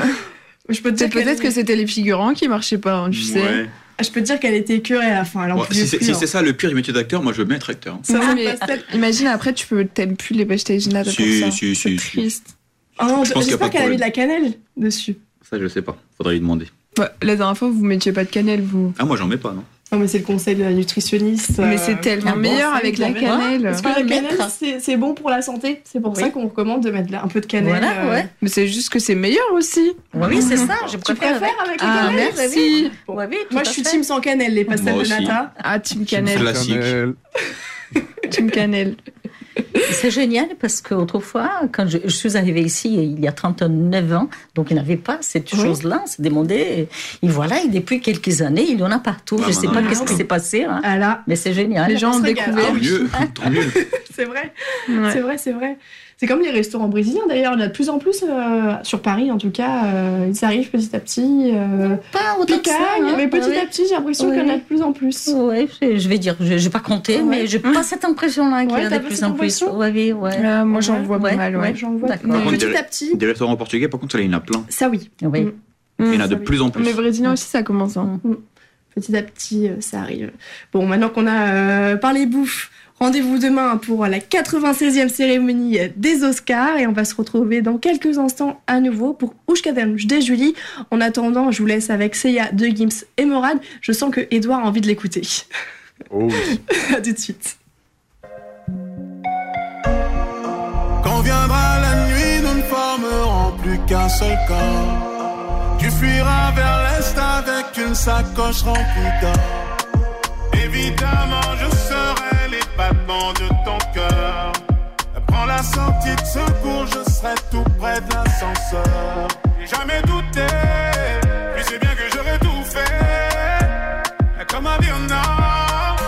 Je peux te dire peut-être que c'était les figurants qui marchaient pas, tu sais. Je peux te dire qu'elle était écurée à la fin. Si c'est ça le pire du métier d'acteur, moi je veux bien être acteur. Imagine après, t'aimes plus les pastels nata comme ça. C'est triste. J'espère qu'elle a mis de la cannelle dessus. Ça, je sais pas. Faudrait lui demander. La dernière fois, vous mettiez pas de cannelle, vous. Ah, moi j'en mets pas, non. Non, mais c'est le conseil de la nutritionniste. Mais c'est tellement meilleur avec la cannelle. Parce que la cannelle, c'est bon pour la santé. C'est pour ça qu'on recommande de mettre un peu de cannelle. Voilà, Mais c'est juste que c'est meilleur aussi. Oui, c'est ça. Tu préfères avec la cannelle? Merci. Moi, je suis team sans cannelle, les pastels de nata. Ah, team cannelle. Classique. Team cannelle. C'est génial parce qu'autrefois, quand je suis arrivée ici il y a 39 ans, donc il n'y avait pas cette chose-là, on s'est demandé. Et voilà, et depuis quelques années, il y en a partout. Je ne sais pas qu'est-ce qui s'est passé, hein, mais c'est génial. Les gens ont découvert. Tant mieux. C'est vrai, c'est vrai. C'est comme les restaurants brésiliens d'ailleurs, il y en a de plus en plus sur Paris en tout cas, ils arrivent petit à petit. Pas autant que ça, mais petit à petit, j'ai l'impression qu'il y en a de plus en plus. Oui, je vais dire, je n'ai pas compté, mais j'ai pas cette impression-là qu'il y en a de plus en plus. Moi j'en vois pas mal, j'en vois petit à petit. Des restaurants portugais, par contre, il y en a plein. Ça oui. Il y en a de plus en plus. Les Brésiliens aussi, ça commence. Petit à petit, ça arrive. Bon, maintenant qu'on a parlé bouffe, rendez-vous demain pour la 96e cérémonie des Oscars et on va se retrouver dans quelques instants à nouveau pour Ushkadenj de Julie. En attendant, je vous laisse avec Seiya de Gims et Morad. Je sens que Edouard a envie de l'écouter. Oh oui. À tout de suite. Quand viendra la nuit, nous ne formerons plus qu'un seul corps. Tu fuiras vers l'est avec une sacoche remplie d'or. Évidemment, je serai les battements de ton cœur. Prends la sortie de secours, je serai tout près de l'ascenseur. J'ai jamais douté, tu sais bien que j'aurais tout fait. Comment dire non?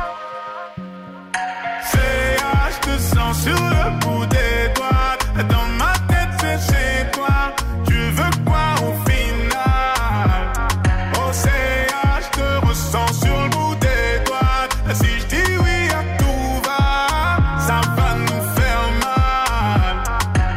C'est je te sens sur le bout des doigts. Dans ma tête, c'est chez toi. Tu veux quoi au final? Oh, c'est je te ressens sur le bout des doigts. Si je dis oui à tout va, ça va nous faire mal.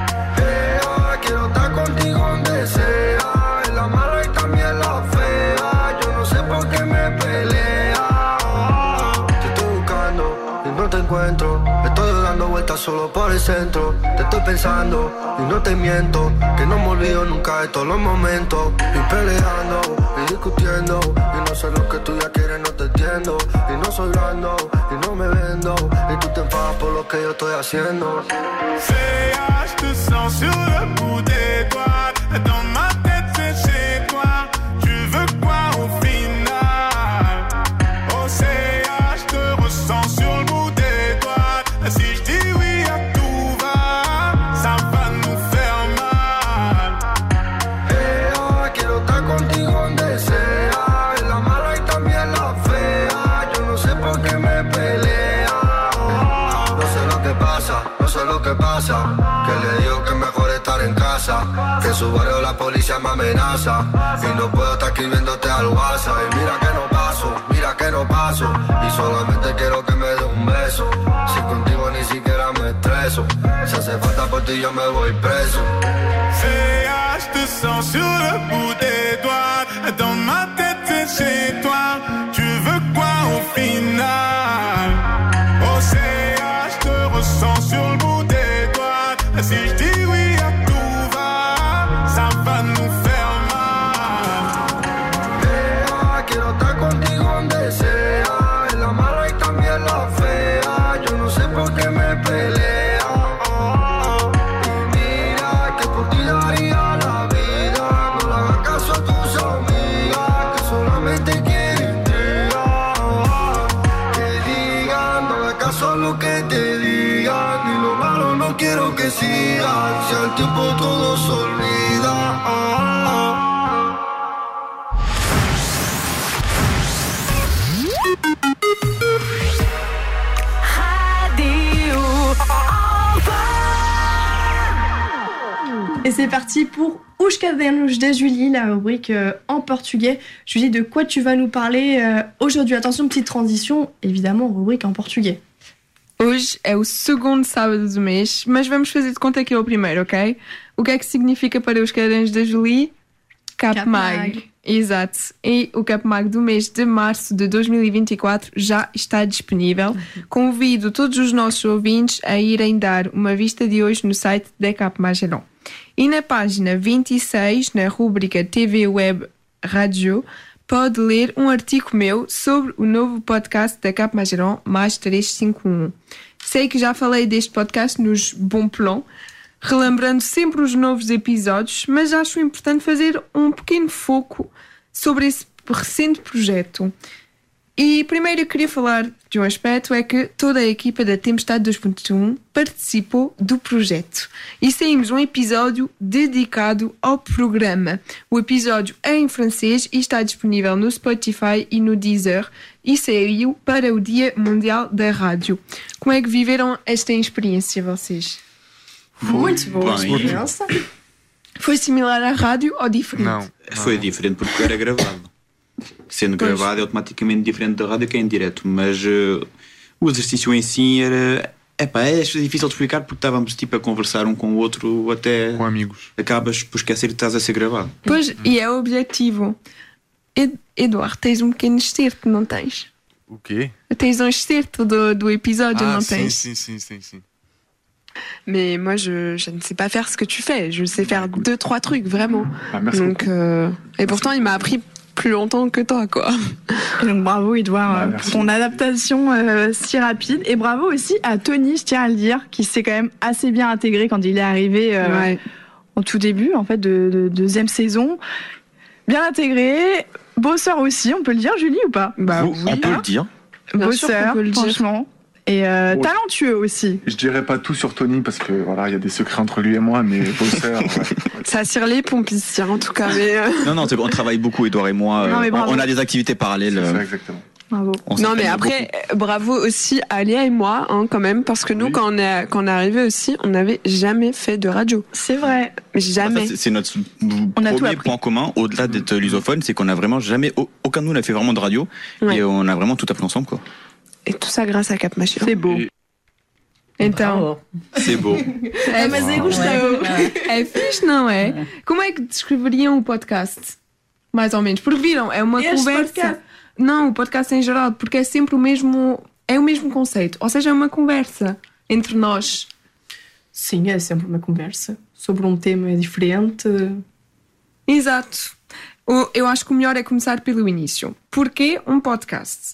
Quiero estar contigo donde sea, en la mala y también la fea. Yo no sé por qué me pelea. Te estoy buscando y no te encuentro. Estoy dando vueltas solo por el centro. Te estoy pensando y no te miento, que no me olvido nunca de todos los momentos. Y peleando y discutiendo, y no sé lo que tú ya quieres, no te entiendo. Y no soy blando y no me vendo, y tú te enfadas por lo que yo estoy haciendo. Je te sens sur le bout des doigts. Dans ma tête c'est chez toi. Tu veux quoi au final? Oh c'est je te ressens sur le bout des doigts. Si je dis oui à tout va, ça va nous faire mal. Quiero estar contigo donde sea, en la mala y también la fea. Yo no sé por qué me pelea. No sé lo que pasa, no sé lo que pasa. Que le digo que mejor estar en casa, que en su barrio la policía me amenaza. Y no puedo estar escribiéndote al WhatsApp. Y mira que no paso, mira que no paso. Y solamente quiero que me dé un beso. Si contigo ni siquiera me estreso. Si hace falta por ti yo me voy preso. Je te sens sur le bout des doigts. Dans ma tête c'est chez toi. Tu veux quoi au final? Oh c'est je te ressens sur le bout des doigts. Si je dis oui à tout va, ça va nous faire mal. Quiero estar contigo donde sea, en la mala y también la fea. Yo no sé por qué me pelea. Y mira que por ti daría la vida. No le hagas caso a tus amigas, que solamente quieren intrigar. Que digan, no hagas caso a lo que te digan. Y lo malo no quiero que sigan. Si al tiempo todo se olvida. Et c'est parti pour Ushkadenj de Julie, la rubrique en portugais. Julie, de quoi tu vas nous parler aujourd'hui? Attention, petite transition, évidemment, rubrique en portugais. Hoje é o segundo sábado do mês, mas vamos fazer de conta que é o primeiro, ok? O que é que significa para os cadernos da Julie? Capmag. Exato. E o Capmag do mês de março de 2024 já está disponível. Convido todos os nossos ouvintes a irem dar uma vista de hoje no site da Cap Magellan. E na página 26, na rúbrica TV Web Rádio, pode ler um artigo meu sobre o novo podcast da Cap Magellan, Mais 351. Sei que já falei deste podcast nos Bom Plan, relembrando sempre os novos episódios, mas acho importante fazer um pequeno foco sobre esse recente projeto. E primeiro eu queria falar de um aspecto, é que toda a equipa da Tempestade 2.1 participou do projeto e saímos um episódio dedicado ao programa. O episódio é em francês e está disponível no Spotify e no Deezer e saiu para o Dia Mundial da Rádio. Como é que viveram esta experiência vocês? Muito boa experiência. Foi similar à rádio ou diferente? Não. Foi diferente porque era gravado. Sendo gravado é automaticamente diferente da rádio que é em direto, mas o exercício em si era... é difícil de explicar porque estávamos tipo a conversar um com o outro até... Com amigos. Acabas por esquecer que estás a ser gravado. Pois, e é o objetivo. Eduardo, tens um pequeno excerto, não tens? O quê? Tens um excerto do épisode, non tens? Sim. Mais moi, je ne sais pas faire ce que tu fais. Je sais faire 2-3 trucs, vraiment. Merci. Donc, et pourtant, il m'a appris plus longtemps que toi, quoi. Donc bravo Edouard pour ton adaptation si rapide, et bravo aussi à Tony, je tiens à le dire, qui s'est quand même assez bien intégré quand il est arrivé au tout début en fait de deuxième saison. Bien intégré, bosseur aussi, on peut le dire, Julie, ou pas? Bah oui, on peut le dire. Bosseur, franchement. Et talentueux aussi. Je dirais pas tout sur Tony parce que voilà, il y a des secrets entre lui et moi, mais bosseur. Ça tire les pompes ici, en tout cas. Mais Non, on travaille beaucoup, Edouard et moi. On a des activités parallèles. C'est ça, exactement. Bravo. Non, mais après, bravo aussi à Léa et moi, quand même, parce que nous, quand on est arrivé aussi, on n'avait jamais fait de radio. C'est vrai. Jamais. C'est notre premier point commun, au-delà d'être lusophone, c'est qu'on a vraiment jamais, aucun de nous n'a fait vraiment de radio, et on a vraiment tout appris ensemble, quoi. Et tout ça grâce à Cap Machina. C'est beau. Então, c'est beau. Mas eu gostei. É fixe, não é? Como é que descreveriam o podcast? Mais ou menos. Porque viram, é uma conversa. Podcast? Não, o podcast em geral, porque é sempre o mesmo conceito. Ou seja, é uma conversa entre nós. Sim, é sempre uma conversa sobre um tema diferente. Exato. Eu acho que o melhor é começar pelo início. Porquê um podcast?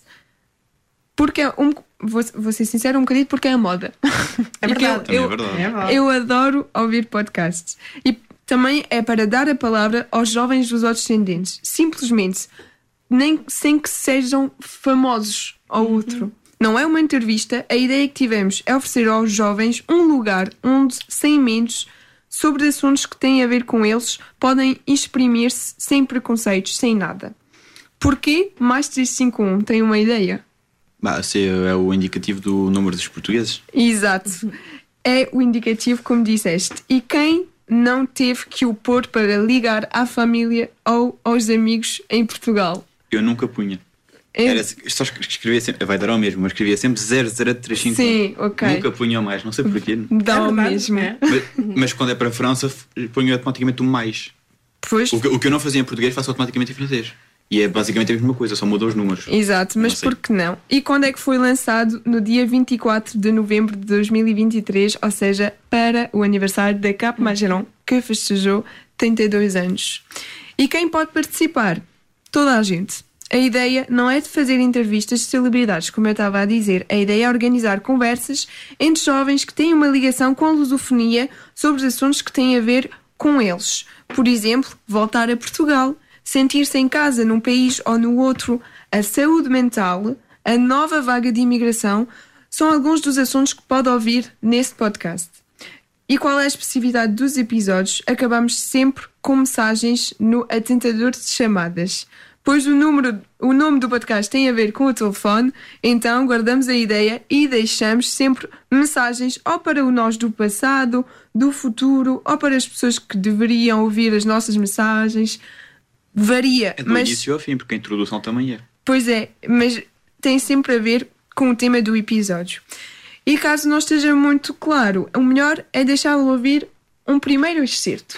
Porque vou ser sincera, um bocadinho porque é a moda. É verdade. Eu adoro ouvir podcasts. E também é para dar a palavra aos jovens lusodescendentes. Simplesmente, nem sem que sejam famosos ao outro. Não é uma entrevista. A ideia que tivemos é oferecer aos jovens um lugar onde, sem medos, sobre assuntos que têm a ver com eles, podem exprimir-se sem preconceitos, sem nada. Porquê mais 351? Tem uma ideia? É o indicativo do número dos portugueses. Exato. É o indicativo, como disseste. E quem não teve que o pôr para ligar à família ou aos amigos em Portugal? Eu nunca punha. Só escrevia sempre, vai dar ao mesmo, mas escrevia sempre 00351. Sim, ok. Nunca punha ao mais, não sei porquê. Dá ao mesmo. Mas quando é para a França, ponho automaticamente o mais. Pois. O que eu não fazia em português, faço automaticamente em francês. E é basicamente a mesma coisa, só mudou os números. Exato, mas por que não? E quando é que foi lançado? No dia 24 de novembro de 2023, ou seja, para o aniversário da Cap Magellan, que festejou 32 anos. E quem pode participar? Toda a gente. A ideia não é de fazer entrevistas de celebridades, como eu estava a dizer. A ideia é organizar conversas entre jovens que têm uma ligação com a lusofonia sobre assuntos que têm a ver com eles. Por exemplo, voltar a Portugal, sentir-se em casa num país ou no outro, a saúde mental, a nova vaga de imigração, são alguns dos assuntos que pode ouvir neste podcast. E qual é a especificidade dos episódios? Acabamos sempre com mensagens no atentador de chamadas. Pois o nome do podcast tem a ver com o telefone, então guardamos a ideia e deixamos sempre mensagens ou para o nós do passado, do futuro, ou para as pessoas que deveriam ouvir as nossas mensagens. Varia, é do início ao fim, porque a introdução também é. Pois é, mas tem sempre a ver com o tema do episódio. E caso não esteja muito claro, o melhor é deixá-lo ouvir um primeiro excerto.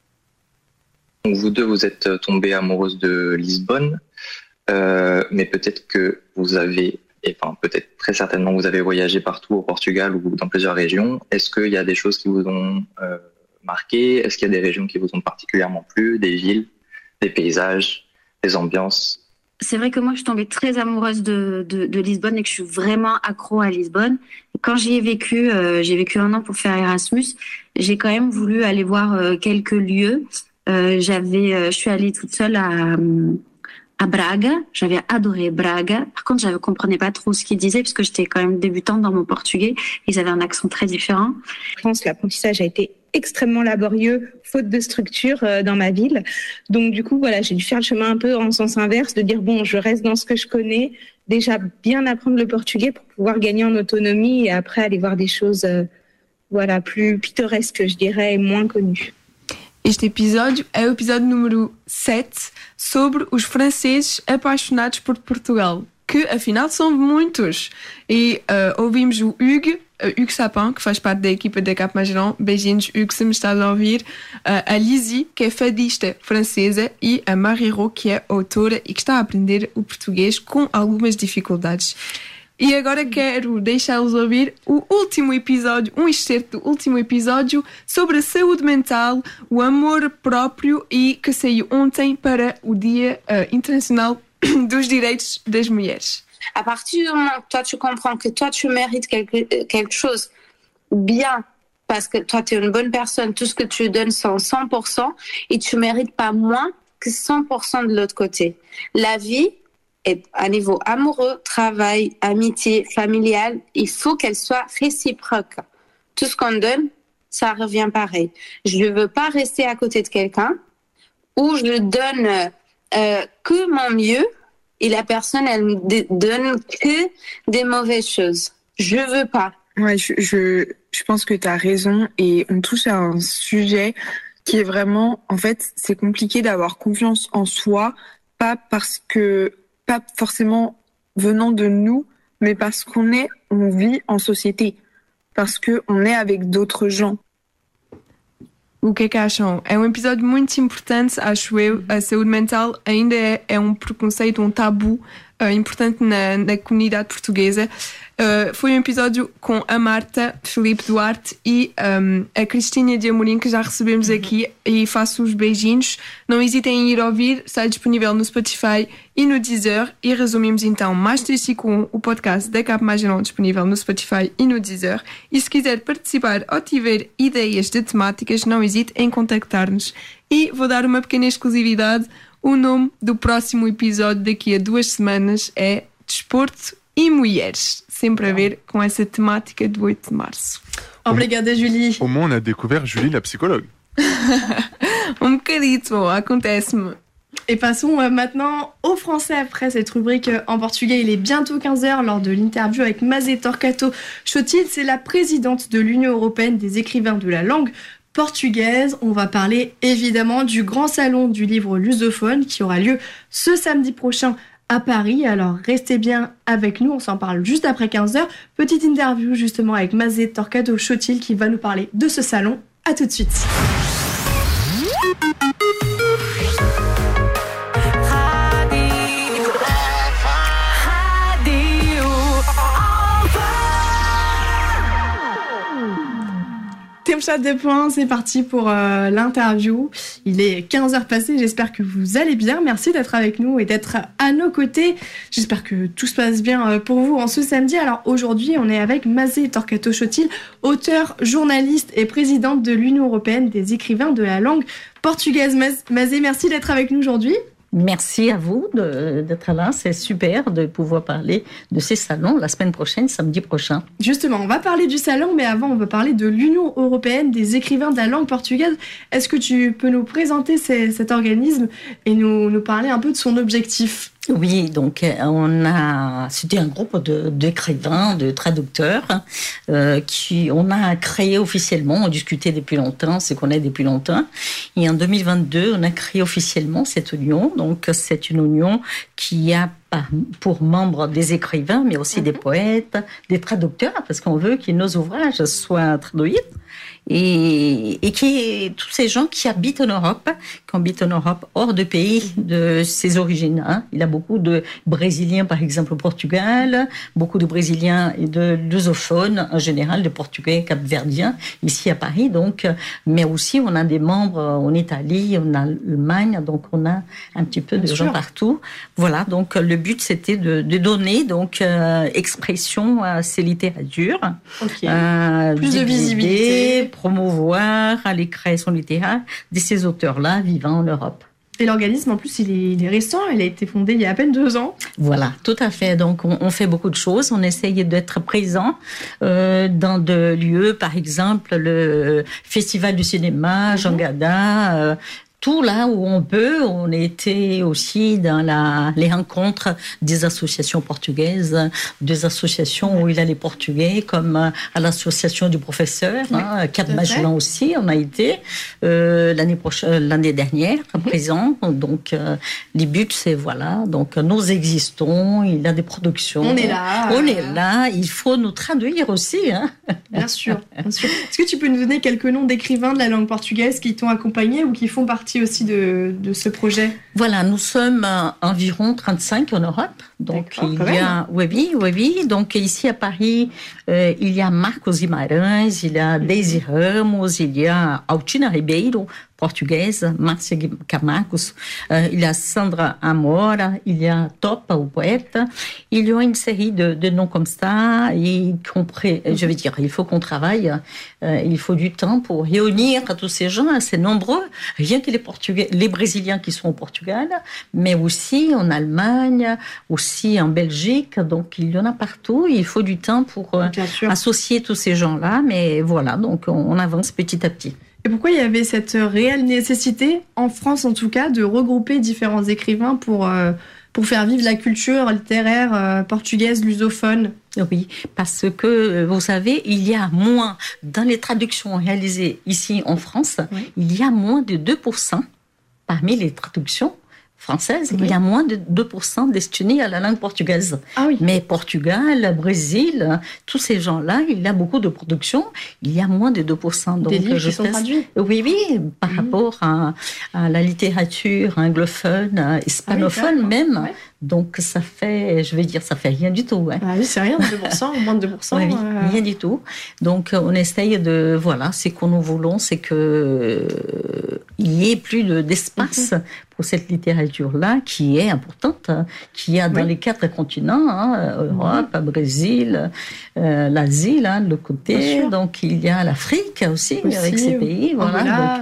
Vous deux, vous êtes tombés amoureuses de Lisbonne, mais peut-être que vous avez, peut-être très certainement, vous avez voyagé partout au Portugal ou dans plusieurs régions. Est-ce qu'il y a des choses qui vous ont marqué? Est-ce qu'il y a des régions qui vous ont particulièrement plu, des villes, des paysages, des ambiances? C'est vrai que moi, je suis tombée très amoureuse de Lisbonne et que je suis vraiment accro à Lisbonne. Quand j'y ai vécu, j'ai vécu 1 an pour faire Erasmus, j'ai quand même voulu aller voir quelques lieux. Je suis allée toute seule à à Braga. J'avais adoré Braga. Par contre, je ne comprenais pas trop ce qu'ils disaient puisque j'étais quand même débutante dans mon portugais. Ils avaient un accent très différent. Je pense que l'apprentissage a été extrêmement laborieux, faute de structure dans ma ville. Donc du coup, voilà, j'ai dû faire le chemin un peu en sens inverse, de dire bon, je reste dans ce que je connais, déjà bien apprendre le portugais pour pouvoir gagner en autonomie et après aller voir des choses voilà, plus pittoresques, je dirais, et moins connues. Este episódio é o episódio número 7 sobre os franceses apaixonados por Portugal, que afinal são muitos. E ouvimos o Hugues Sapin, que faz parte da equipa da Cap Magellan. Beijinhos, Hugues, se me estás a ouvir. A Lizzie, que é fadista francesa, e a Mariro, que é autora e que está a aprender o português com algumas dificuldades. E agora quero deixá-los ouvir o último episódio, um excerto do último episódio sobre a saúde mental, o amor próprio e que saiu ontem para o Dia Internacional dos Direitos das Mulheres. À partir du moment que toi tu comprends que toi tu mérites quelque chose bien, parce que toi tu es une bonne personne, tout ce que tu donnes c'est 100% et tu mérites pas moins que 100% de l'autre côté. La vie, et à niveau amoureux, travail, amitié, familial, il faut qu'elle soit réciproque. Tout ce qu'on donne, ça revient pareil. Je ne veux pas rester à côté de quelqu'un où je donne que mon mieux et la personne, elle me donne que des mauvaises choses. Je veux pas. Ouais, je pense que tu as raison et on touche à un sujet qui est vraiment, en fait, c'est compliqué d'avoir confiance en soi, pas forcément venant de nous, mais parce on vit en société, parce qu'on est avec d'autres gens. O que é que acham? É um episódio muito importante, acho eu. A saúde mental ainda é um preconceito, um tabu importante na comunidade portuguesa. Foi um episódio com a Marta Filipe Duarte e a Cristina de Amorim, que já recebemos aqui, e faço os beijinhos. Não hesitem em ir ouvir, está disponível no Spotify e no Deezer. E resumimos então mais triste com o podcast da Cap Magellan, disponível no Spotify e no Deezer. E se quiser participar ou tiver ideias de temáticas, não hesite em contactar-nos. E vou dar uma pequena exclusividade. O nome do próximo episódio daqui a 2 semanas é Desporto e Mulheres, sempre a ver com essa temática do 8 de março. Obrigada, Julie. Au moins, on a découvert Julie, la psychologue. Bocadito, acontece-me. Et passons maintenant au français après cette rubrique en portugais. Il est bientôt 15h lors de l'interview avec Mazé Torquato Chotil. C'est la présidente de l'Union européenne des écrivains de la langue portugaise. On va parler évidemment du grand salon du livre lusophone qui aura lieu ce samedi prochain à Paris. Alors restez bien avec nous, on s'en parle juste après 15h. Petite interview justement avec Mazé Torquato Chotil qui va nous parler de ce salon. À tout de suite. Chat de points, c'est parti pour l'interview. Il est 15h passées, j'espère que vous allez bien. Merci d'être avec nous et d'être à nos côtés. J'espère que tout se passe bien pour vous en ce samedi. Alors aujourd'hui, on est avec Mazé Torquato Chotil, auteure, journaliste et présidente de l'Union européenne des écrivains de la langue portugaise. Mazé, merci d'être avec nous aujourd'hui. Merci à vous d'être là. C'est super de pouvoir parler de ces salons la semaine prochaine, samedi prochain. Justement, on va parler du salon, mais avant, on va parler de l'Union européenne des écrivains de la langue portugaise. Est-ce que tu peux nous présenter cet organisme et nous parler un peu de son objectif ? Oui, donc c'était un groupe d'écrivains, de traducteurs on a créé officiellement, on discutait depuis longtemps, on se connaît depuis longtemps. Et en 2022, on a créé officiellement cette union. Donc c'est une union qui a pour membres des écrivains, mais aussi des poètes, des traducteurs, parce qu'on veut que nos ouvrages soient traduits. Et tous ces gens qui habitent en Europe, hors du pays de ses origines. Hein. Il y a beaucoup de Brésiliens, par exemple, au Portugal, beaucoup de Brésiliens et de lusophones, en général, de Portugais, capverdiens, ici à Paris. Donc, mais aussi, on a des membres en Italie, en Allemagne, donc on a un petit peu de gens partout. Voilà, donc le but, c'était de donner donc expression à ces littératures. Okay. Plus de visibilité. Promouvoir les créations littéraires de ces auteurs-là vivant en Europe. Et l'organisme, en plus, il est récent, il a été fondé il y a à peine 2 ans. Voilà, tout à fait. Donc, on fait beaucoup de choses. On essaye d'être présent dans de lieux, par exemple, le Festival du cinéma, Jean Gada, tout là où on peut. On était aussi dans les rencontres des associations portugaises, des associations où il y a les Portugais, comme à l'association du professeur, Cap Magellan aussi, on a été l'année dernière, à présent. Donc, les buts, c'est voilà. Donc, nous existons, il y a des productions. On est là. On est là. Il faut nous traduire aussi. Hein. Bien sûr, bien sûr. Est-ce que tu peux nous donner quelques noms d'écrivains de la langue portugaise qui t'ont accompagné ou qui font partie aussi de ce projet? Voilà, nous sommes environ 35 en Europe. Donc, il y a... Oui. Donc, ici à Paris, il y a Marcos Guimarães, il y a Daisy Ramos, il y a Altina Ribeiro, portugaise, Márcia Camargos, il y a Sandra Amora, il y a Top, au poète. Il y a une série de noms comme ça. Je veux dire, il faut qu'on travaille. Il faut du temps pour réunir tous ces gens. C'est nombreux. Rien que les Portugais, les Brésiliens qui sont au Portugal, mais aussi en Allemagne, aussi en Belgique. Donc, il y en a partout. Il faut du temps pour associer tous ces gens-là. Mais voilà, donc on avance petit à petit. Et pourquoi il y avait cette réelle nécessité, en France en tout cas, de regrouper différents écrivains pour faire vivre la culture littéraire portugaise, lusophone? Oui, parce que, vous savez, il y a moins, dans les traductions réalisées ici en France, il y a moins de 2% parmi les traductions françaises, il y a moins de 2% destinés à la langue portugaise. Ah oui. Mais Portugal, Brésil, tous ces gens-là, il y a beaucoup de productions, il y a moins de 2%. Donc, des livres qui sont traduits. Oui, par rapport à la littérature anglophone, hispanophone même. Ouais. Donc, ça fait rien du tout. Hein. Ah oui, c'est rien, 2%, moins de 2%. Oui, rien du tout. Donc, on essaye c'est que nous voulons, c'est que il y ait plus d'espace pour cette littérature-là, qui est importante, qui y a dans les 4 continents, Europe, Brésil, l'Asie, là, de l'autre côté. Donc, il y a l'Afrique aussi, avec ces pays. Voilà.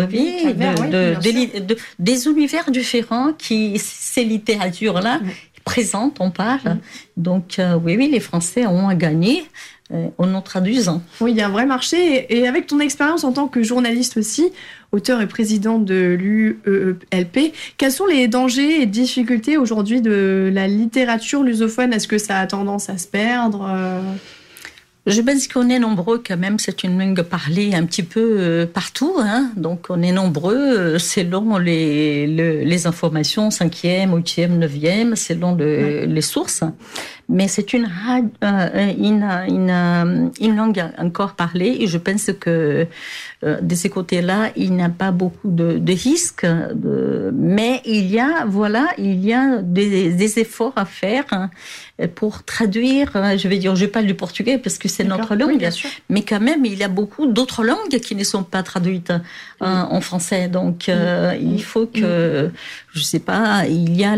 Des univers différents ces littératures-là présentent, on parle. Donc, les Français ont gagné en en traduisant. Oui, il y a un vrai marché. Et avec ton expérience en tant que journaliste aussi, auteur et président de l'UELP, quels sont les dangers et difficultés aujourd'hui de la littérature lusophone? Est-ce que ça a tendance à se perdre? Je pense qu'on est nombreux quand même, c'est une langue parlée un petit peu partout, hein. Donc on est nombreux selon les informations, 5e, 8e, 9e, selon les sources. Mais c'est une langue encore parlée et je pense que de ces côtés-là, il n'y a pas beaucoup de risques. Mais il y a des efforts à faire pour traduire. Je parle du portugais parce que c'est notre langue. Bien sûr. Mais quand même, il y a beaucoup d'autres langues qui ne sont pas traduites en français. Donc, il faut que, je sais pas, il y a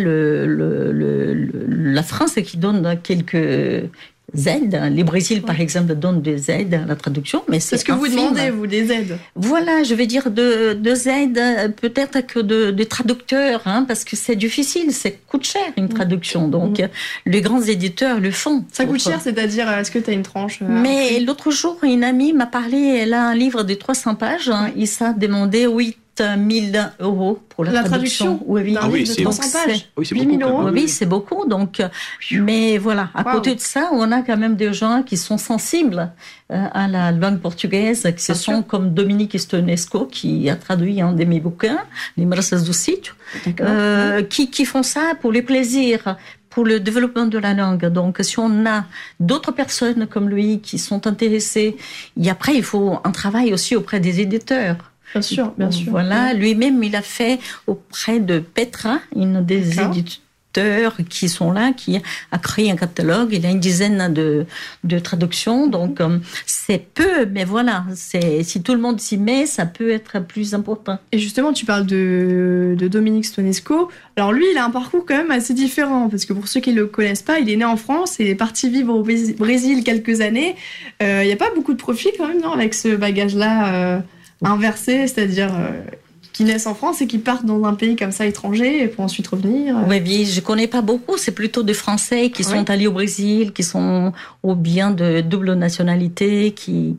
la France qui donne quelques aides. Les Brésil, par exemple, donnent des aides à la traduction, mais c'est Est-ce que vous demandez, vous, des aides? Voilà, je vais dire deux aides, peut-être que des traducteurs, hein, parce que c'est difficile, ça coûte cher une traduction. Donc, les grands éditeurs le font. Ça coûte cher, c'est-à-dire, est-ce que tu as une tranche? Mais l'autre jour, une amie m'a parlé, elle a un livre de 300 pages, hein, il s'est demandé 8 000 € pour la traduction. Oui, c'est 300 pages. Oui, c'est 8 000 beaucoup. €. Oui, c'est beaucoup. Donc, mais voilà, à côté de ça, on a quand même des gens qui sont sensibles à la langue portugaise, qui se sont comme Dominique Stonesco, qui a traduit un de mes bouquins, Les Braças do Sítio, qui font ça pour le plaisir, pour le développement de la langue. Donc, si on a d'autres personnes comme lui qui sont intéressées, et après, il faut un travail aussi auprès des éditeurs. Bien sûr, bien sûr. Voilà, lui-même, il a fait auprès de Petra, une des éditeurs qui sont là, qui a créé un catalogue. Il a une dizaine de traductions, donc c'est peu, mais voilà, si tout le monde s'y met, ça peut être plus important. Et justement, tu parles de Dominique Stonesco. Alors lui, il a un parcours quand même assez différent, parce que pour ceux qui ne le connaissent pas, il est né en France et il est parti vivre au Brésil quelques années. Il n'y a pas beaucoup de profils quand même, non, avec ce bagage-là inversé, c'est-à-dire qui naissent en France et qui partent dans un pays comme ça étranger pour ensuite revenir. Oui, je connais pas beaucoup. C'est plutôt des Français qui sont allés au Brésil, qui sont ou bien de double nationalité, qui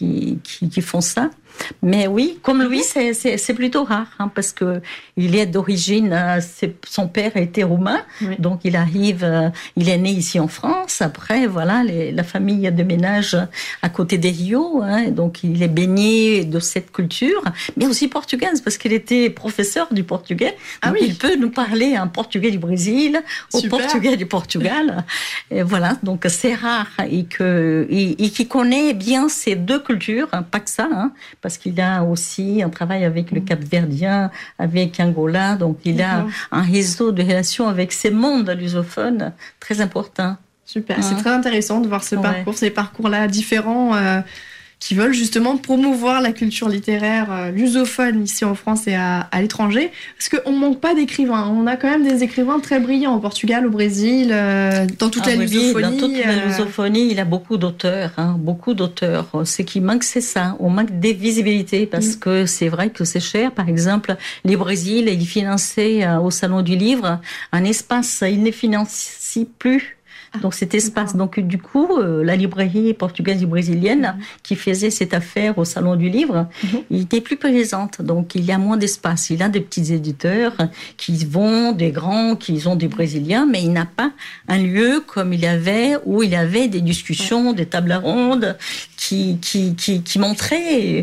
font ça. Mais oui, comme lui, c'est plutôt rare, hein, parce que il est d'origine, son père était roumain, donc il arrive, il est né ici en France. Après, voilà, la famille déménage à côté des Rio, hein, donc il est baigné de cette culture, mais aussi portugaise, parce qu'il était professeur du portugais. Donc il peut nous parler en portugais du Brésil, au portugais du Portugal. Et voilà, donc c'est rare et qui connaît bien ces deux cultures, hein, pas que ça, hein, parce qu'il a aussi un travail avec le Cap-Verdien, avec Angola, donc il a un réseau de relations avec ces mondes lusophones très important. Super, c'est très intéressant de voir ce parcours, ces parcours-là différents qui veulent justement promouvoir la culture littéraire lusophone ici en France et à l'étranger, parce qu'on ne manque pas d'écrivains. On a quand même des écrivains très brillants au Portugal, au Brésil, dans toute la lusophonie. Dans toute la lusophonie, il y a beaucoup d'auteurs, hein, beaucoup d'auteurs. Ce qui manque, c'est ça. On manque des visibilités, parce que c'est vrai que c'est cher. Par exemple, les Brésil, ils finançaient au Salon du Livre un espace, ils ne financient plus. Donc cet espace, donc du coup, la librairie portugaise et brésilienne qui faisait cette affaire au Salon du Livre, il était plus présente. Donc il y a moins d'espace. Il y a des petits éditeurs qui vont, des grands, qui ont des Brésiliens, mais il n'a pas un lieu comme il y avait, où il y avait des discussions, des tables rondes qui montraient.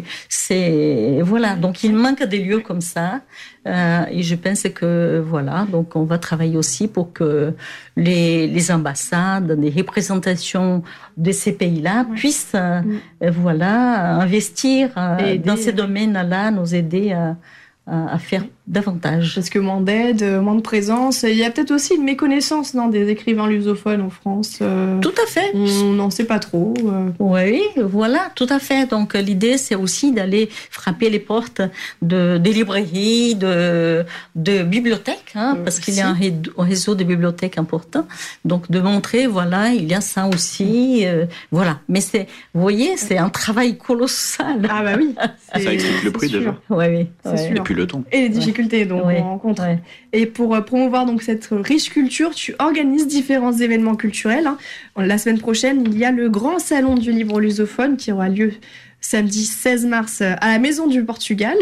Voilà. Donc il manque des lieux comme ça. Et je pense que voilà, donc on va travailler aussi pour que les ambassades, les représentations de ces pays-là puissent voilà, investir dans ces domaines-là, nous aider à faire davantage. Parce que moins d'aide, moins de présence. Il y a peut-être aussi une méconnaissance des écrivains lusophones en France. Tout à fait. On n'en sait pas trop. Oui, voilà, tout à fait. Donc l'idée, c'est aussi d'aller frapper les portes des librairies, de bibliothèques, hein, parce qu'il y a un réseau de bibliothèques important. Donc de montrer, voilà, il y a ça aussi. Voilà. Mais vous voyez, c'est un travail colossal. Ah bah oui. Ça explique le prix déjà. Oui. Et puis le temps. Et les difficultés donc on rencontre. Et pour promouvoir donc cette riche culture, tu organises différents événements culturels. Hein. La semaine prochaine, il y a le grand salon du livre lusophone qui aura lieu samedi 16 mars à la Maison du Portugal.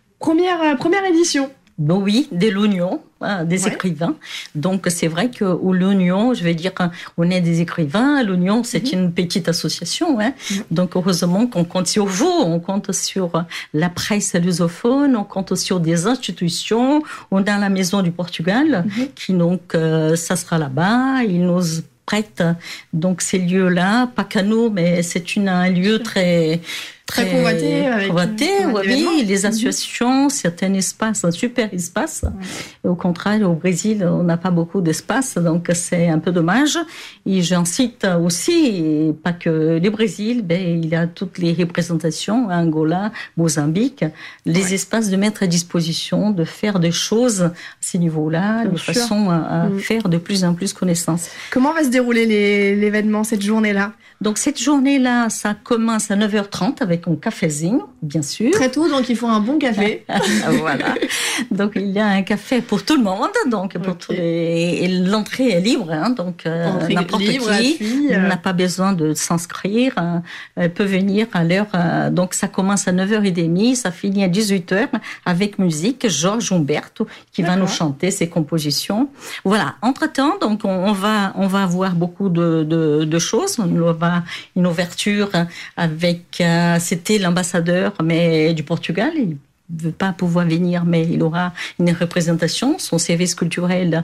Première édition. Bon, oui, de l'Union, des écrivains. Donc, c'est vrai que l'Union, je vais dire, on est des écrivains. L'Union, c'est une petite association. Hein. Donc, heureusement qu'on compte sur vous. On compte sur la presse lusophone. On compte sur des institutions. On a la Maison du Portugal, qui donc, ça sera là-bas. Ils nous prêtent donc ces lieux-là, pas qu'à nous, mais c'est un lieu très convoité, oui, les associations, certains espaces, un super espace. Et au contraire, au Brésil, on n'a pas beaucoup d'espace, donc c'est un peu dommage. Et j'incite aussi, pas que le Brésil, il y a toutes les représentations, Angola, Mozambique, les espaces de mettre à disposition, de faire des choses à ces niveaux-là, de façon à faire de plus en plus connaissance. Comment va se dérouler l'événement, cette journée-là? Donc cette journée-là, ça commence à 9h30 avec un cafézinho, bien sûr. Très tôt, donc il faut un bon café. Voilà. Donc il y a un café pour tout le monde, donc pour tous et l'entrée est libre, hein, donc n'importe qui n'a pas besoin de s'inscrire, peut venir à l'heure. Donc ça commence à 9h30, ça finit à 18h avec musique. Jorge Humberto qui va nous chanter ses compositions. Voilà. Entre-temps, donc on va avoir beaucoup de choses. On va une ouverture avec c'était l'ambassadeur du Portugal. Il ne veut pas pouvoir venir, mais il aura une représentation. Son service culturel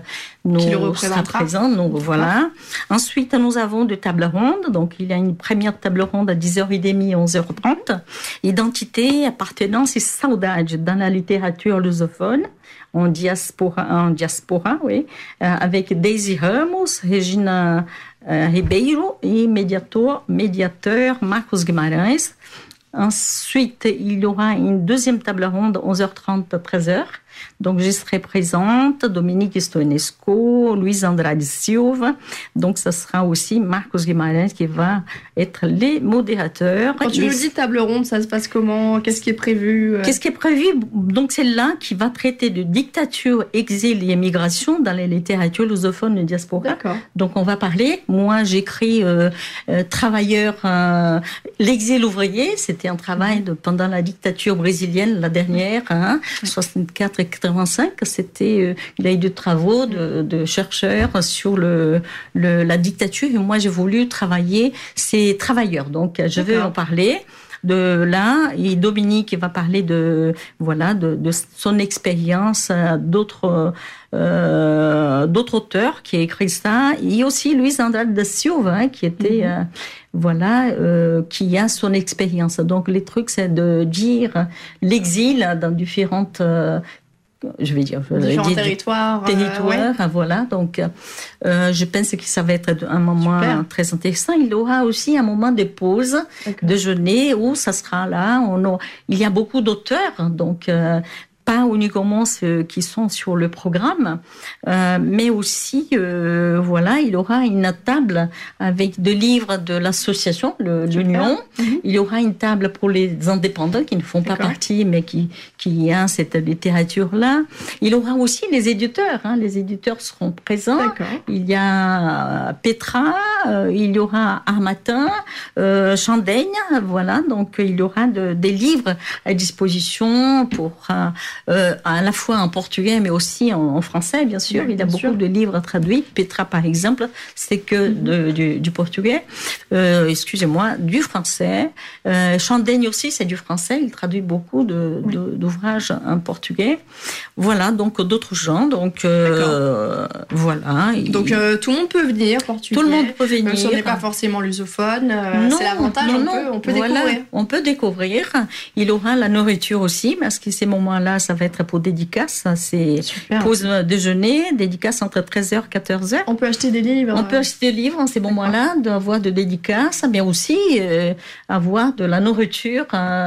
sera présent. Donc, voilà. Ensuite, nous avons des tables rondes. Donc, il y a une première table ronde à 10h30, 11h30. Identité, appartenance et saudade dans la littérature lusophone. En diaspora, oui. Avec Daisy Ramos, Regina Ribeiro et médiateur Marcos Guimarães. Ensuite, il y aura une deuxième table ronde, 11h30, 13h, Donc, je serai présente, Dominique Stoenesco, Luiz Andrade Silva. Donc, ça sera aussi Marcos Guimarães qui va être les modérateurs. Quand tu nous dis table ronde, ça se passe comment? Qu'est-ce qui est prévu? Qu'est-ce qui est prévu? Donc, c'est là qui va traiter de dictature, exil et émigration dans les littératures lusophones de diaspora. D'accord. Donc, on va parler. Moi, j'écris Travailleurs, l'exil ouvrier. C'était un travail pendant la dictature brésilienne, la dernière, 64 et 85. C'était, il y a eu des travaux de chercheurs sur la dictature. Et moi, j'ai voulu travailler ces travailleurs. Donc, je vais en parler de là, et Dominique va parler de son expérience, d'autres auteurs qui ont écrit ça, et aussi Luiz Andrade da Silva, qui était qui a son expérience. Donc les trucs, c'est de dire l'exil dans différentes différents territoires. Voilà. Donc, je pense que ça va être un moment très intéressant. Il y aura aussi un moment de pause, déjeuner, où ça sera là. Il y a beaucoup d'auteurs, donc pas uniquement ceux qui sont sur le programme, mais aussi, il y aura une table avec des livres de l'association, l'Union. Il y aura une table pour les indépendants qui ne font pas partie, mais qui ont cette littérature-là. Il y aura aussi les éditeurs. Les éditeurs seront présents. Il y a Petra, il y aura Armatin, Chandaigne, voilà. Donc, il y aura des livres à disposition pour à la fois en portugais, mais aussi en français, bien sûr. Il y a beaucoup de livres traduits. Petra, par exemple, c'est que du portugais. Du français. Chandaigne aussi, c'est du français. Il traduit beaucoup d'ouvrages en portugais. Voilà, donc d'autres gens. Donc, voilà. Donc, tout le monde peut venir, portugais. Tout le monde peut venir. Même si on n'est pas forcément lusophone. C'est l'avantage, on peut découvrir. On peut découvrir. Il y aura la nourriture aussi, parce que ces moments-là, ça va être pour dédicace. C'est pause déjeuner, dédicace entre 13h et 14h. On peut acheter des livres. On peut acheter des livres en ces moments-là, d'avoir de dédicaces, mais aussi avoir de la nourriture,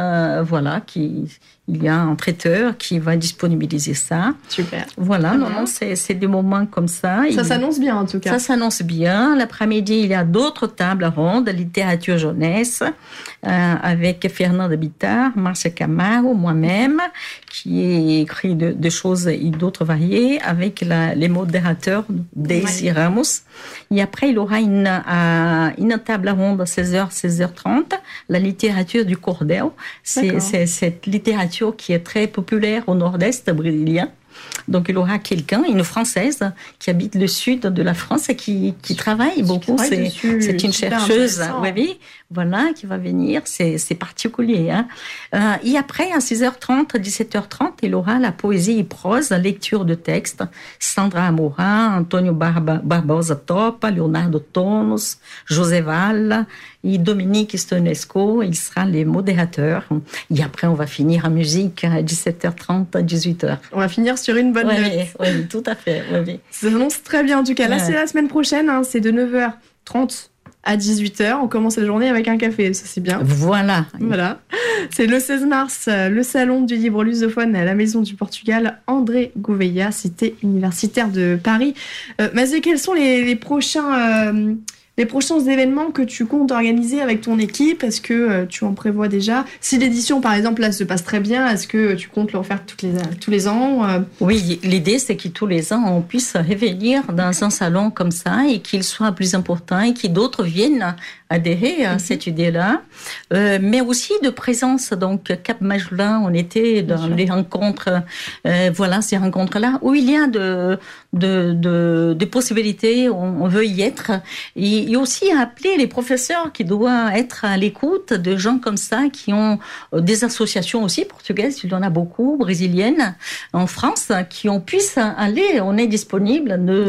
il y a un traiteur qui va disponibiliser ça. Super. Voilà, c'est des moments comme ça. Ça s'annonce bien, en tout cas. Ça s'annonce bien. L'après-midi, il y a d'autres tables rondes, littérature jeunesse, avec Fernanda Bittard, Marcia Camargo, moi-même, qui écrit des choses et d'autres variées, avec les modérateurs Daisy Ramos. Et après, il y aura une table ronde à 16h, 16h30, la littérature du cordel. C'est cette littérature qui est très populaire au nord-est brésilien. Donc, il y aura une Française, qui habite le sud de la France et qui travaille beaucoup. C'est une chercheuse, qui va venir. C'est particulier. Et après, à 6h30, 17h30, il y aura la poésie et prose, lecture de textes. Sandra Amorim, Antonio Barbosa Topa, Leonardo Tonos, José Val et Dominique Stoenesco. Ils seront les modérateurs. Et après, on va finir en musique à 17h30, à 18h. On va finir sur une bonne note. Oui, tout à fait. Ça s'annonce très bien, en tout cas. Là, c'est la semaine prochaine. C'est de 9h30 à 18h. On commence la journée avec un café. Ça, c'est bien. Voilà. C'est le 16 mars, le salon du livre lusophone à la Maison du Portugal, André Gouveia, cité universitaire de Paris. Mazé, quels sont les prochains événements que tu comptes organiser avec ton équipe? Est-ce que tu en prévois déjà? Si l'édition, par exemple, là, se passe très bien, est-ce que tu comptes le refaire tous les ans? Oui, l'idée, c'est que tous les ans, on puisse revenir dans un salon comme ça et qu'il soit plus important et que d'autres viennent adhérer à cette idée-là. Mais aussi de présence. Donc, Cap Majulin, on était dans les rencontres, ces rencontres-là, où il y a des possibilités, on veut y être. Et aussi appeler les professeurs qui doivent être à l'écoute de gens comme ça, qui ont des associations aussi portugaises, il y en a beaucoup, brésiliennes, en France, qui puissent aller. On est disponible, nos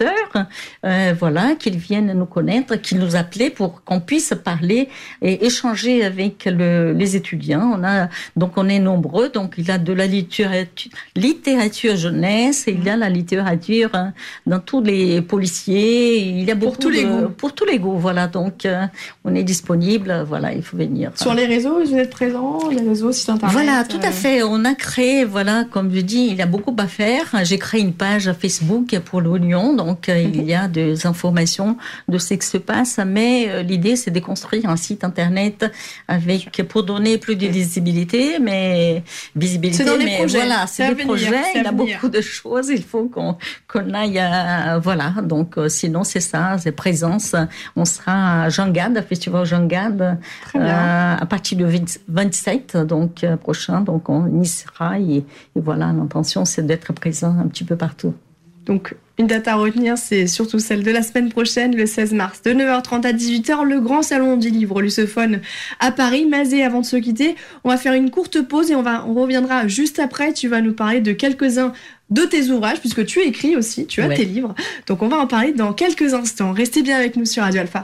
auteurs, qu'ils viennent nous connaître, qu'ils nous appellent pour qu'on puisse parler et échanger avec les étudiants. On est nombreux, donc il y a de la littérature jeunesse, et il y a la littérature dans tous les policiers, il y a beaucoup pour tous les goûts, voilà. Donc, on est disponible, voilà, il faut venir. Sur les réseaux, vous êtes présents, les réseaux, site internet. Voilà, tout à fait. On a créé, voilà, comme je dis, il y a beaucoup à faire. J'ai créé une page Facebook pour l'Union, donc il y a des informations de ce qui se passe. Mais l'idée, c'est de construire un site internet pour donner plus de visibilité, mais c'est dans les projets. Voilà, c'est des projets. Il y a beaucoup de choses. Il faut qu'on aille, voilà. Donc, sinon, c'est ça, c'est présence. On sera à Jangad, Festival Jangad, à partir du 27, donc prochain. Donc, on y sera et voilà, l'intention, c'est d'être présent un petit peu partout. Donc, une date à retenir, c'est surtout celle de la semaine prochaine, le 16 mars, de 9h30 à 18h, le grand salon du livre lusophone à Paris. Mazé, avant de se quitter, on va faire une courte pause et on reviendra juste après. Tu vas nous parler de quelques-uns de tes ouvrages, puisque tu écris aussi, tu as tes livres. Donc, on va en parler dans quelques instants. Restez bien avec nous sur Radio Alpha.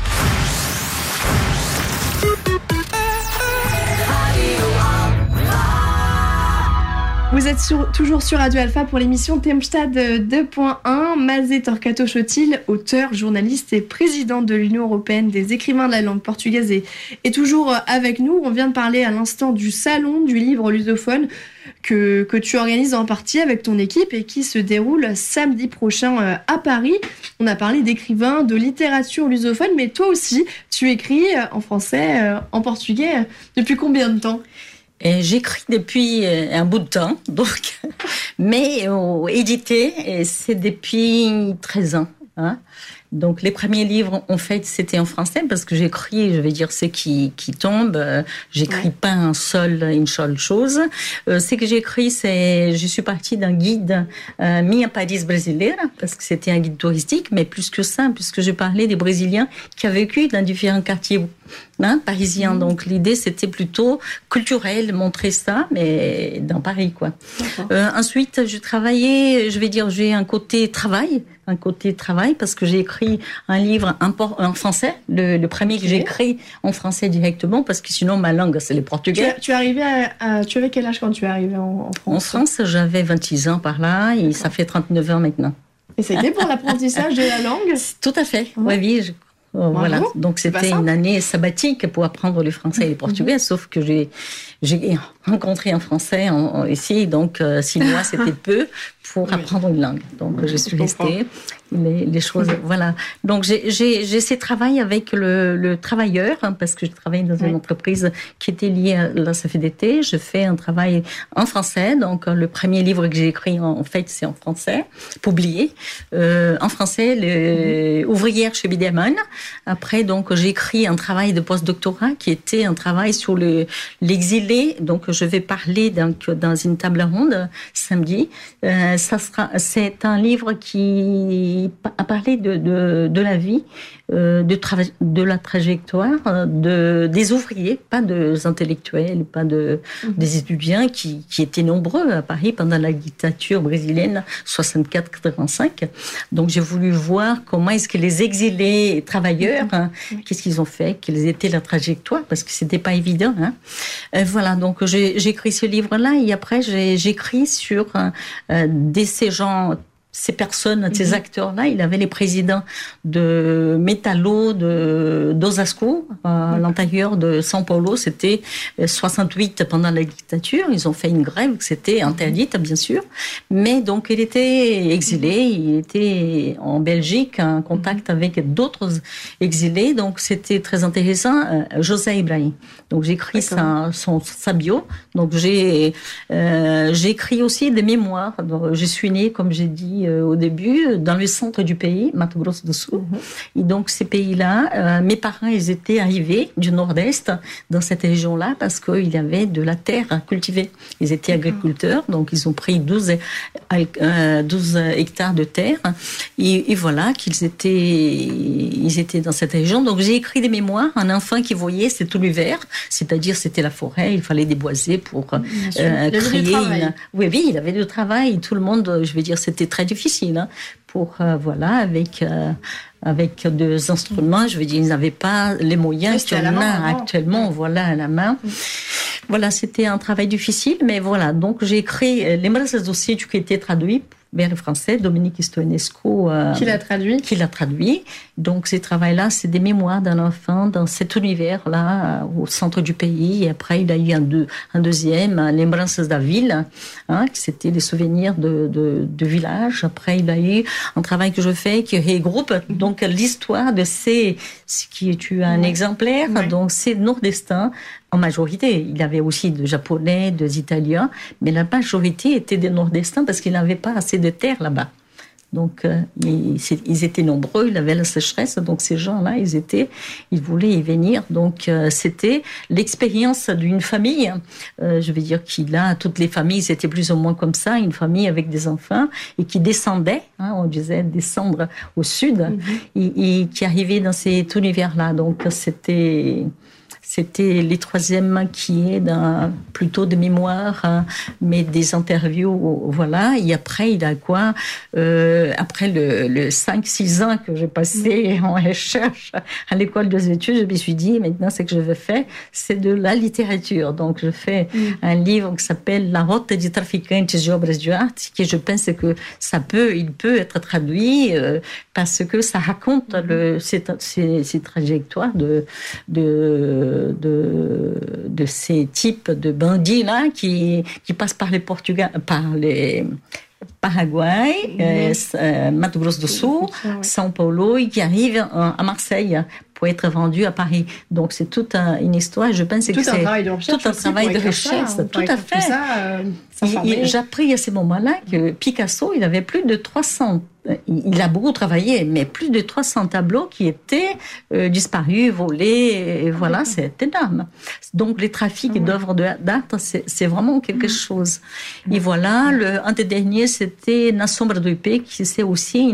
Vous êtes toujours sur Radio Alpha pour l'émission Tempstad 2.1. Mazé Torquato Chotil, auteur, journaliste et président de l'Union européenne des écrivains de la langue portugaise, est toujours avec nous. On vient de parler à l'instant du salon du livre lusophone que tu organises en partie avec ton équipe et qui se déroule samedi prochain à Paris. On a parlé d'écrivains, de littérature lusophone, mais toi aussi, tu écris en français, en portugais. Depuis combien de temps ? Et j'écris depuis un bout de temps, donc, mais édité, c'est depuis 13 ans. Hein. Donc, les premiers livres, en fait, c'était en français parce que j'écris, je vais dire, ce qui tombe. J'écris pas une seule chose. Ce que j'écris, je suis partie d'un guide Minha Paris Brasileira parce que c'était un guide touristique, mais plus que ça, puisque je parlais des Brésiliens qui ont vécu dans différents quartiers parisiens. Donc, l'idée, c'était plutôt culturel, montrer ça, mais dans Paris, quoi. Ensuite, je travaillais, je vais dire, j'ai un côté travail parce que j'ai écrit un livre en français, le premier que j'ai écrit en français directement, parce que sinon ma langue c'est le portugais. Tu avais quel âge quand tu es arrivé en France ? En France, j'avais 26 ans par là, et ça fait 39 ans maintenant. Et c'était pour l'apprentissage de la langue ? Tout à fait, oui. Voilà, donc c'était une année sabbatique pour apprendre le français et le portugais, sauf que j'ai rencontré un Français ici, donc 6 mois c'était peu pour apprendre une langue. Donc je suis restée. Les choses, voilà. Donc j'ai ces travail avec le travailleur, parce que je travaille dans une entreprise qui était liée à la CFDT. Je fais un travail en français. Donc le premier livre que j'ai écrit, en fait, c'est en français, publié en français, Ouvrière chez Biderman. Après, donc j'ai écrit un travail de post-doctorat qui était un travail sur l'exilé. Donc je vais parler dans une table ronde samedi. C'est un livre qui a parlé de la vie, de la trajectoire des ouvriers, pas des intellectuels, pas des étudiants qui étaient nombreux à Paris pendant la dictature brésilienne 64-85. Donc j'ai voulu voir comment est-ce que les exilés travailleurs, qu'est-ce qu'ils ont fait, quelle était la trajectoire, parce que c'était pas évident. Voilà, donc j'ai écrit ce livre-là et après j'écris sur ces personnes, ces acteurs-là. Il avait les présidents de Metallo, d'Osasco, à l'intérieur de São Paulo. C'était 68 pendant la dictature. Ils ont fait une grève, c'était interdite, bien sûr. Mais donc, il était exilé. Il était en Belgique, en contact avec d'autres exilés. Donc, c'était très intéressant. José Ibrahim. Donc, j'ai écrit sa bio. Donc, j'ai écrit aussi des mémoires. Donc, je suis née, comme j'ai dit, au début, dans le centre du pays, Mato Grosso do Sul. Et donc, ces pays-là, mes parents, ils étaient arrivés du nord-est, dans cette région-là, parce qu'il y avait de la terre à cultiver. Ils étaient agriculteurs, donc ils ont pris 12 hectares de terre. Et voilà, ils étaient dans cette région. Donc, j'ai écrit des mémoires. Un enfant qui voyait, c'est tout l'hiver, c'est-à-dire c'était la forêt, il fallait déboiser pour créer Oui, il avait du travail. Tout le monde, je veux dire, c'était très difficile pour avec des instruments, je veux dire, ils n'avaient pas les moyens qu'on a actuellement, voilà, à la main. Voilà, c'était un travail difficile, mais voilà. Donc j'ai écrit Lembranças do Sítio qui était traduit vers le français. Dominique Stoenescu qui l'a traduit. Donc ces travaux-là, c'est des mémoires d'un enfant dans cet univers-là, au centre du pays. Et après, il a eu un deuxième, Lembranças da Vila, qui c'était les souvenirs de village. Après, il a eu un travail que je fais qui regroupe donc l'histoire de ce qui est un exemplaire, donc c'est nordestins en majorité. Il y avait aussi des Japonais, des Italiens, mais la majorité était des nordestins parce qu'il n'avait pas assez de terre là-bas. Donc, ils étaient nombreux, il avait la sécheresse, donc ces gens-là, ils voulaient y venir. Donc, c'était l'expérience d'une famille. Je veux dire toutes les familles, c'était plus ou moins comme ça, une famille avec des enfants, et qui descendait, on disait descendre au sud, et qui arrivait dans cet univers-là. Donc, c'était les troisièmes qui est plutôt de mémoire, mais des interviews, voilà. Et après, il a quoi après le 5-6 ans que j'ai passé en recherche à l'école des études, je me suis dit, maintenant, ce que je veux faire, c'est de la littérature. Donc, je fais un livre qui s'appelle La Rota de Traficantes de Obras de Arte, qui je pense que il peut être traduit parce que ça raconte ces trajectoires de ces types de bandits là qui passent par les Paraguay, Mato Grosso do Sul, São Paulo, et qui arrivent à Marseille pour être vendus à Paris. Donc c'est toute une histoire. Je pense que c'est tout un travail de recherche. Tout à fait. J'ai appris à ce moment-là que Picasso, il avait plus de 300. Il a beaucoup travaillé, mais plus de 300 tableaux qui étaient disparus, volés. Et voilà, c'est énorme. Donc les trafics d'œuvres d'art, c'est vraiment quelque chose. Et voilà, un des derniers, c'était Na Sombra do Ipê, qui c'est aussi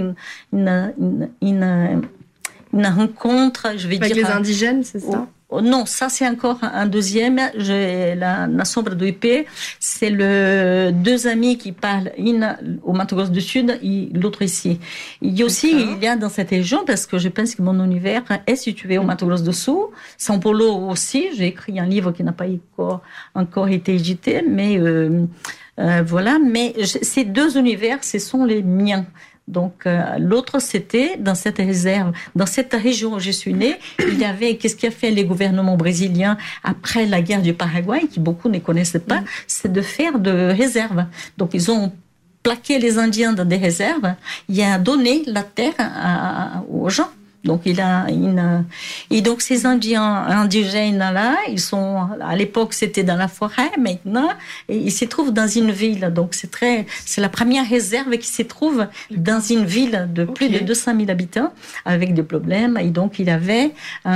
une rencontre, je vais dire... Avec les indigènes, c'est ça? Non, ça c'est encore un deuxième. La Sombra do Ipê, c'est deux amis qui parlent, une au Mato Grosso du Sud et l'autre ici. Il y a dans cette région, parce que je pense que mon univers est situé au Mato Grosso do Sul, São Paulo aussi. J'ai écrit un livre qui n'a pas encore été édité, mais voilà. Mais ces deux univers, ce sont les miens. Donc, l'autre, c'était dans cette réserve, dans cette région où je suis née, il y avait, qu'est-ce qu'a fait les gouvernements brésiliens après la guerre du Paraguay, qui beaucoup ne connaissaient pas, c'est de faire de réserves. Donc, ils ont plaqué les Indiens dans des réserves, il a donné la terre aux gens. Donc, et donc, ces indigènes-là, ils sont, à l'époque, c'était dans la forêt, maintenant, ils se trouvent dans une ville. Donc, c'est la première réserve qui se trouve dans une ville de plus de 200 000 habitants, avec des problèmes. Et donc, il y avait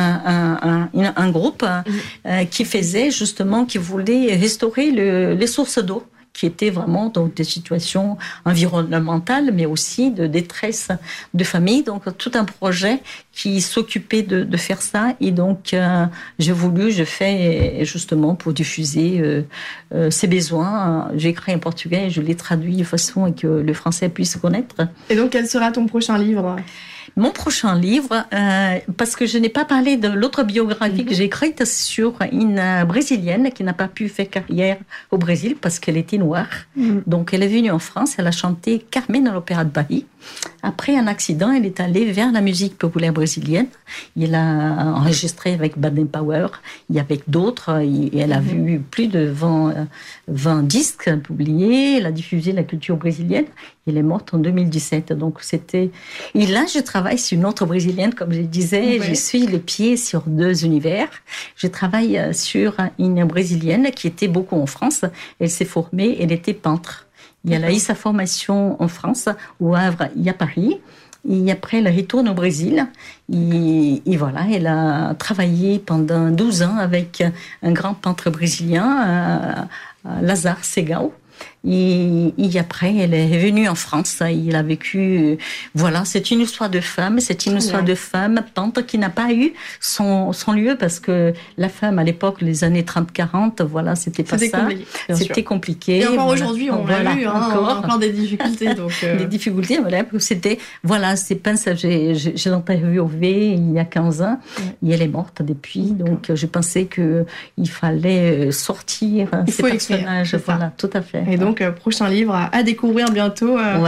un groupe qui voulait restaurer les sources d'eau, qui étaient vraiment dans des situations environnementales, mais aussi de détresse de famille. Donc, tout un projet qui s'occupait de faire ça. Et donc, je fais justement pour diffuser ces besoins. J'ai écrit en portugais et je l'ai traduit de façon que le français puisse connaître. Et donc, quel sera ton prochain livre ? Mon prochain livre, parce que je n'ai pas parlé de l'autre biographie que j'ai écrite sur une Brésilienne qui n'a pas pu faire carrière au Brésil parce qu'elle était noire. Donc elle est venue en France, elle a chanté Carmen à l'Opéra de Paris. Après un accident, elle est allée vers la musique populaire brésilienne. Elle a enregistré avec Baden Powell et avec d'autres. Et elle a vu plus de 20 disques publiés. Elle a diffusé la culture brésilienne. Elle est morte en 2017. Donc c'était... Et là, je travaille sur une autre brésilienne, comme je disais. Je suis les pieds sur deux univers. Je travaille sur une brésilienne qui était beaucoup en France. Elle s'est formée, elle était peintre. Elle a eu sa formation en France, au Havre et à Paris. Et après, elle retourne au Brésil. Et voilà, elle a travaillé pendant 12 ans avec un grand peintre brésilien, Lazare Segal. Et après, elle est venue en France. Il a vécu... Voilà, c'est une histoire de femme. C'est une histoire de femme peintre qui n'a pas eu son lieu parce que la femme, à l'époque, les années 30-40, voilà, c'était pas ça. C'était compliqué. Et encore aujourd'hui, on l'a vu, encore des difficultés. Donc des difficultés, voilà. C'était... Voilà, c'est j'ai interviewé il y a 15 ans et elle est morte depuis. Donc, je pensais qu'il fallait sortir ces personnages. Voilà, tout à fait. Et donc, prochain livre à découvrir bientôt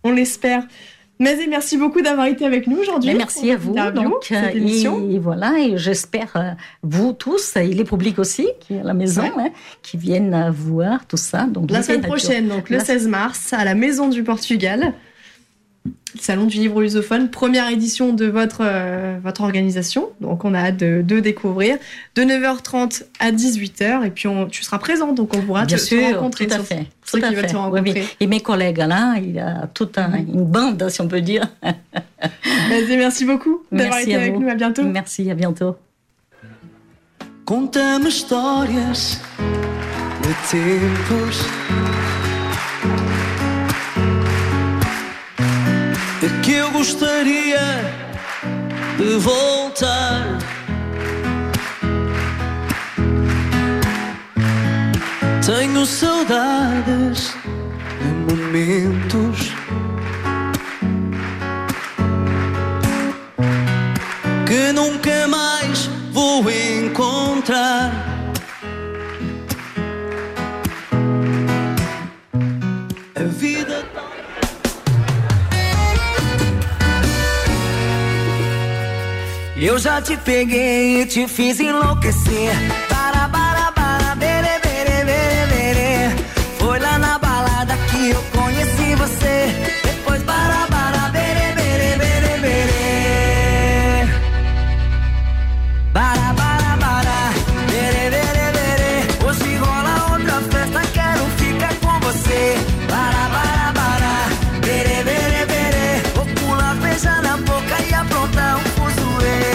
on l'espère. Mais merci beaucoup d'avoir été avec nous aujourd'hui. Merci à vous. Donc, et voilà, et j'espère vous tous et les publics aussi qui à la maison, qui viennent voir tout ça. Donc la semaine prochaine, donc le 16 mars, à la Maison du Portugal, Salon du livre lusophone, première édition de votre organisation. Donc on a hâte de découvrir. De 9h30 à 18h, et puis tu seras présent, donc on pourra te rencontrer. Tout à fait. Ceux qui veulent te rencontrer. Oui. Et mes collègues là, il y a toute une bande, si on peut dire. Merci beaucoup d'avoir été avec nous. À bientôt. Merci, à bientôt. Conta-me histórias de tempos que eu gostaria de voltar. Tenho saudades de momentos que nunca mais vou encontrar. A vida eu já te peguei e te fiz enlouquecer. Para, bere, bere, bere, bere. Foi lá na balada que eu conheci você. Depois, para, bere, bere, bere, bere. Para, bere, bere, bere. Hoje rola outra festa, quero ficar com você. Para, bere, bere, bere. Vou pular, beijar na boca e aprontar fuzuê.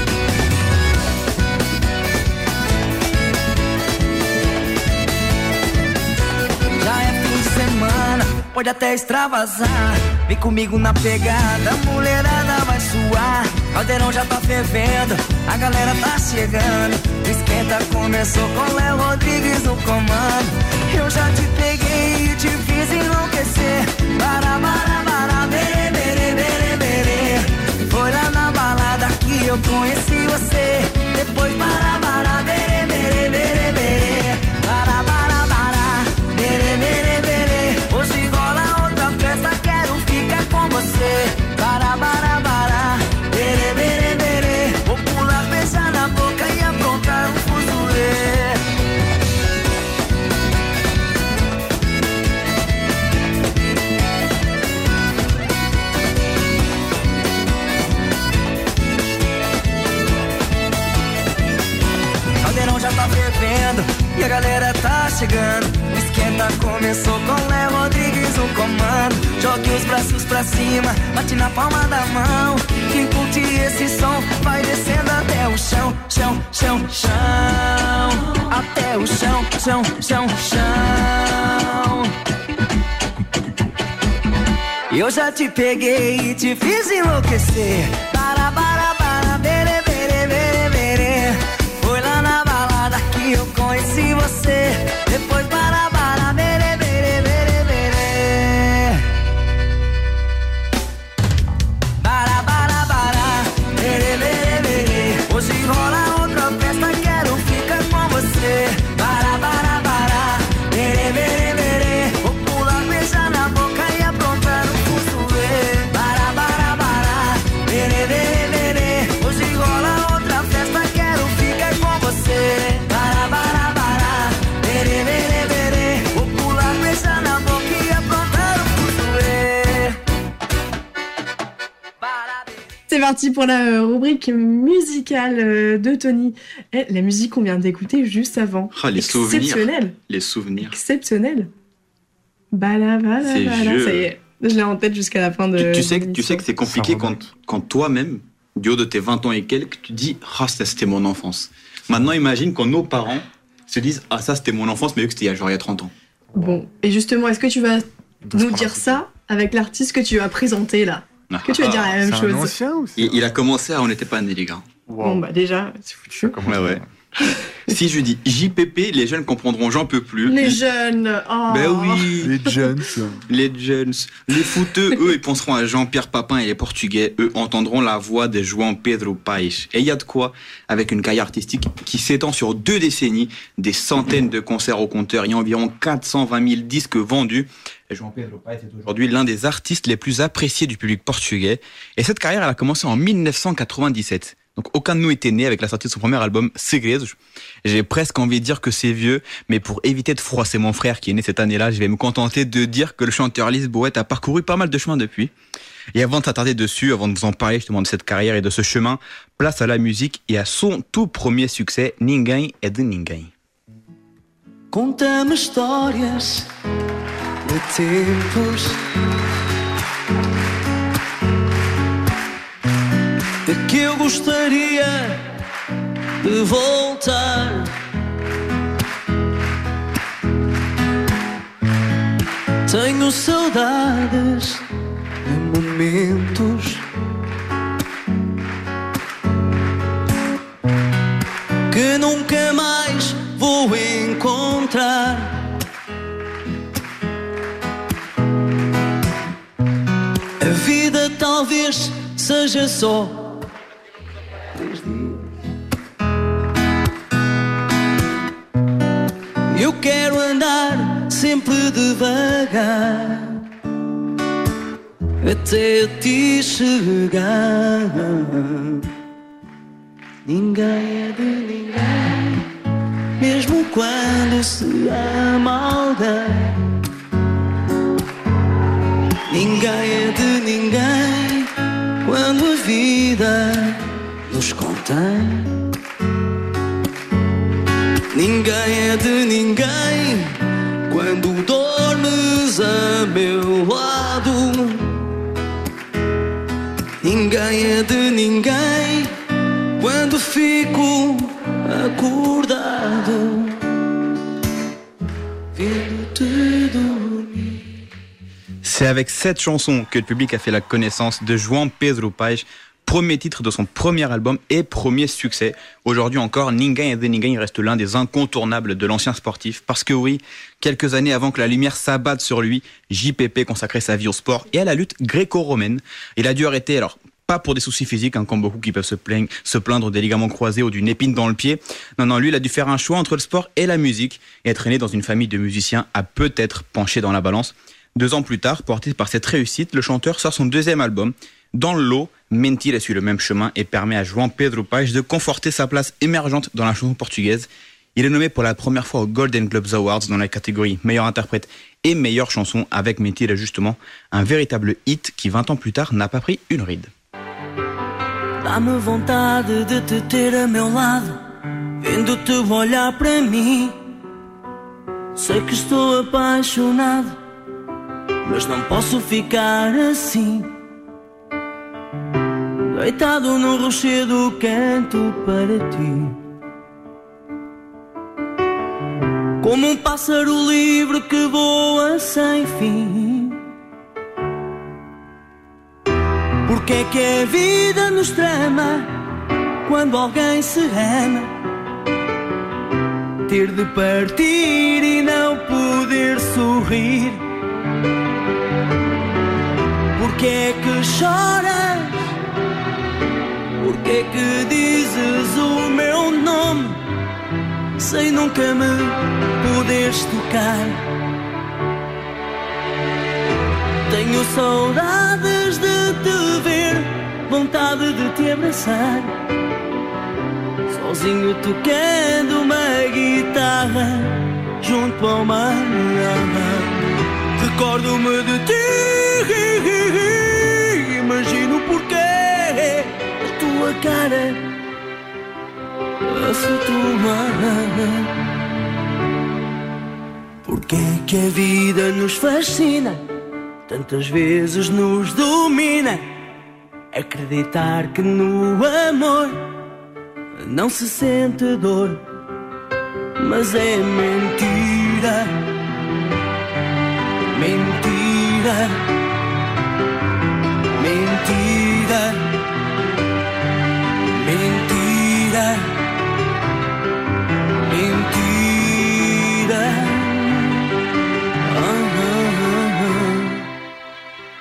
Pode até extravasar, vem comigo na pegada, a mulherada vai suar. Caldeirão já tá fervendo, a galera tá chegando. O esquenta começou com Léo Rodrigues no comando. Eu já te peguei e te fiz enlouquecer. Para, bere, bere, bere, bere. Foi lá na balada que eu conheci você. Depois, para, bere, bere, bere, bere. Para, bere, bere, bere. Hoje rola outra festa, quero ficar com você. Para, bere, bere, bere. Vou pular, beijar na boca e aprontar fuzuê. Caldeirão já tá fervendo e a galera tá chegando. O esquenta começou com Léo Rodrigues no comando. Jogue os braços pra cima, bate na palma da mão. Quem curte esse som vai descendo até o chão, chão, chão, chão. Até o chão, chão, chão, chão. Eu já te peguei e te fiz enlouquecer. Para, bere, bere, bere, bere. Foi lá na balada que eu conheci você. Depois, para, bere, bere, bere, bere. Para, bere, bere, bere. Hoje rola outra festa, quero ficar com você. Para, bere, bere, bere. Vou pular, beijar na boca e aprontar fuzuê. Para, bere, bere, bere. Hoje rola outra festa, quero ficar com você. Para, bere, bere, bere. Vou pular, beijar na boca e aprontar fuzuê. C'est parti pour la rubrique musicale de Tony. La musique qu'on vient d'écouter juste avant. Les exceptionnel. Souvenirs. Les souvenirs. Exceptionnel. Bala, ça y est. Je l'ai en tête jusqu'à la fin de. Tu sais que c'est compliqué quand toi-même, du haut de tes 20 ans et quelques, tu dis « Ah, ça c'était mon enfance ». Maintenant, imagine quand nos parents se disent « Ah, ça c'était mon enfance », mais eux que c'était il y a 30 ans. Bon, et justement, est-ce que tu vas nous dire ça avec l'artiste que tu vas présenter là? Est-ce que tu vas dire la même chose? Un ancien ou il a commencé à On n'était pas nés, les gars. Wow. Bon, bah déjà, c'est foutu. Ouais. Si je dis JPP, les jeunes comprendront j'en peux plus. Les jeunes. Oh. Ben oui. Les jeunes. Les jeunes. Les footeux, eux, ils penseront à Jean-Pierre Papin, et les Portugais, eux, entendront la voix de João Pedro Paes. Et il y a de quoi, avec une carrière artistique qui s'étend sur 2 décennies, des centaines de concerts au compteur et environ 420 000 disques vendus. Et João Pedro Paes est aujourd'hui l'un des artistes les plus appréciés du public portugais. Et cette carrière, elle a commencé en 1997. Donc aucun de nous était né avec la sortie de son premier album, Segredos. J'ai presque envie de dire que c'est vieux, mais pour éviter de froisser mon frère qui est né cette année-là, je vais me contenter de dire que le chanteur lisboète a parcouru pas mal de chemin depuis. Et avant de s'attarder dessus, avant de vous en parler justement de cette carrière et de ce chemin, place à la musique et à son tout premier succès, Ninguém é de Ninguém. Conta-me histórias de tempos de que eu gostaria de voltar. Tenho saudades de momentos que nunca mais vou encontrar. A vida talvez seja só eu quero andar sempre devagar até ti chegar. Ninguém é de ninguém, mesmo quando se ama alguém. Ninguém é de ninguém quando a vida nos contém. Ninguém é de ninguém quando dormes a meu lado. Ninguém é de ninguém quando fico acordado vendo-te dormir. C'est avec cette chanson que le public a fait la connaissance de João Pedro Paes, premier titre de son premier album et premier succès. Aujourd'hui encore, Ninguém é de Ninguém reste l'un des incontournables de l'ancien sportif. Parce que oui, quelques années avant que la lumière s'abatte sur lui, JPP consacrait sa vie au sport et à la lutte gréco-romaine. Il a dû arrêter, alors pas pour des soucis physiques, comme beaucoup qui peuvent se plaindre des ligaments croisés ou d'une épine dans le pied. Non, lui, il a dû faire un choix entre le sport et la musique. Et être né dans une famille de musiciens a peut-être penché dans la balance. 2 ans plus tard, porté par cette réussite, le chanteur sort son deuxième album. Dans le lot, Mentira suit le même chemin et permet à João Pedro Paes de conforter sa place émergente dans la chanson portugaise. Il est nommé pour la première fois aux Golden Globes Awards dans la catégorie meilleur interprète et meilleure chanson avec Mentira justement, un véritable hit qui 20 ans plus tard n'a pas pris une ride. Dá-me vontade de te ter a meu lado, vendo-te olhar para mim. Sei que estou apaixonado, mas não posso ficar assim. Deitado no rochedo canto para ti, como pássaro livre que voa sem fim. Porque é que a vida nos trama quando alguém se ama? Ter de partir e não poder sorrir. Porque é que choras? Porque é que dizes o meu nome sem nunca me poderes tocar? Tenho saudades de te ver, vontade de te abraçar, sozinho tocando uma guitarra junto ao mar. Recordo-me de ti, imagino porquê a tua cara a flutuar. Porque é que a vida nos fascina, tantas vezes nos domina. Acreditar que no amor não se sente dor, mas é mentira, mentira, mentira, mentira,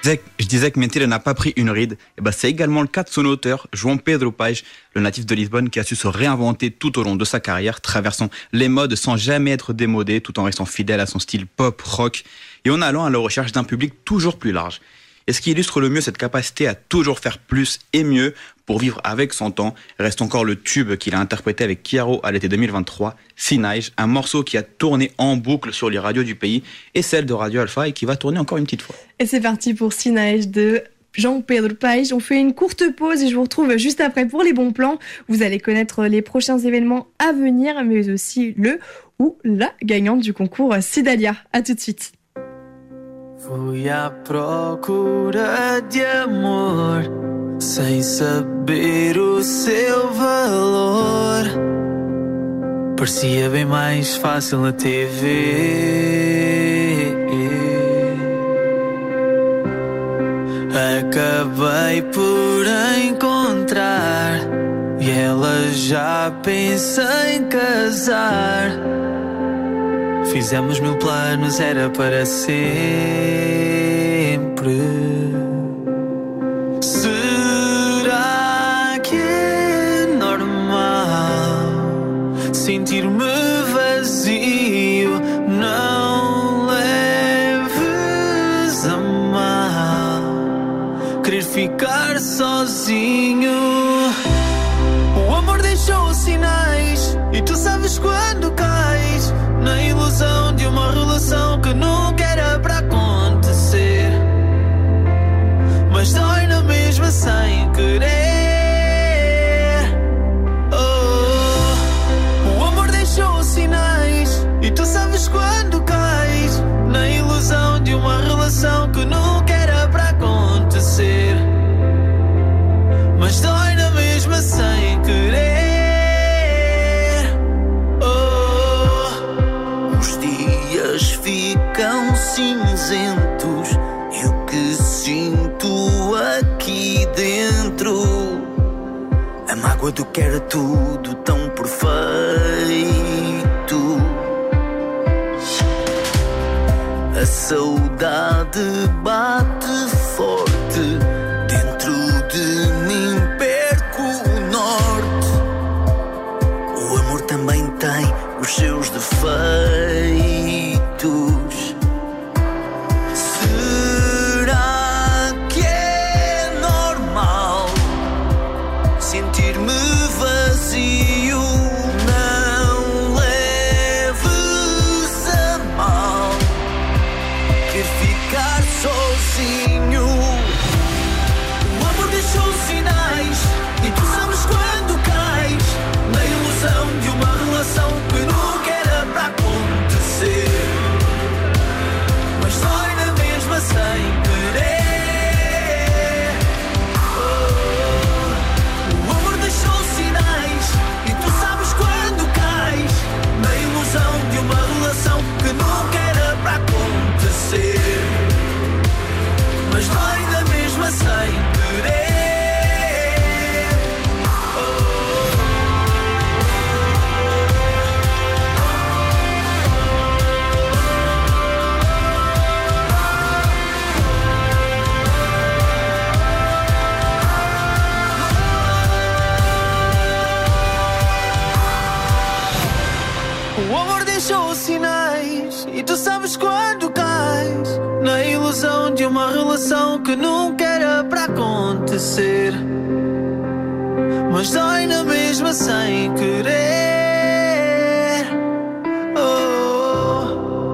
Je disais que Mentira n'a pas pris une ride. Et c'est également le cas de son auteur, João Pedro Paes, le natif de Lisbonne, qui a su se réinventer tout au long de sa carrière, traversant les modes sans jamais être démodé, tout en restant fidèle à son style pop, rock, et en allant à la recherche d'un public toujours plus large. Et ce qui illustre le mieux cette capacité à toujours faire plus et mieux pour vivre avec son temps reste encore le tube qu'il a interprété avec Chiaro à l'été 2023, Sinais, un morceau qui a tourné en boucle sur les radios du pays et celle de Radio Alpha et qui va tourner encore une petite fois. Et c'est parti pour Sinais de João Pedro Paes. On fait une courte pause et je vous retrouve juste après pour les bons plans. Vous allez connaître les prochains événements à venir, mais aussi le ou la gagnante du concours Cidalia. À tout de suite. Fui à procura de amor, sem saber o seu valor. Parecia bem mais fácil na TV. Acabei por encontrar e ela já pensa em casar. Fizemos 1000 planos, era para sempre. Será que é normal sentir-me vazio? Não leves a mal querer ficar sozinho. O amor deixou sinais e tu sabes quando cais na ilusão de uma relação que nunca era para acontecer, mas dói na mesma sem querer. Oh, o amor deixou sinais e tu sabes quando cais na ilusão de uma relação que nunca era para acontecer, mas dói na mesma sem querer. Ficam cinzentos e o que sinto aqui dentro, a mágoa do que era tudo tão perfeito. A saudade bate forte dentro de mim, perco o norte. O amor também tem os seus defeitos. Será que é normal sentir-me vazio? Não leves a mal querer ficar sozinho. O amor deixou sinais e tu sabes quando cais na ilusão de uma relação que nunca era para acontecer, mas dói na mesma sem querer. Oh, o amor deixou sinais e tu sabes quando cais na ilusão de uma relação que nunca era para acontecer, mas dói na mesma sem querer. O amor deixou sinais e tu sabes quando cais na ilusão de uma relação que nunca era para acontecer, mas dói na mesma sem querer. Oh.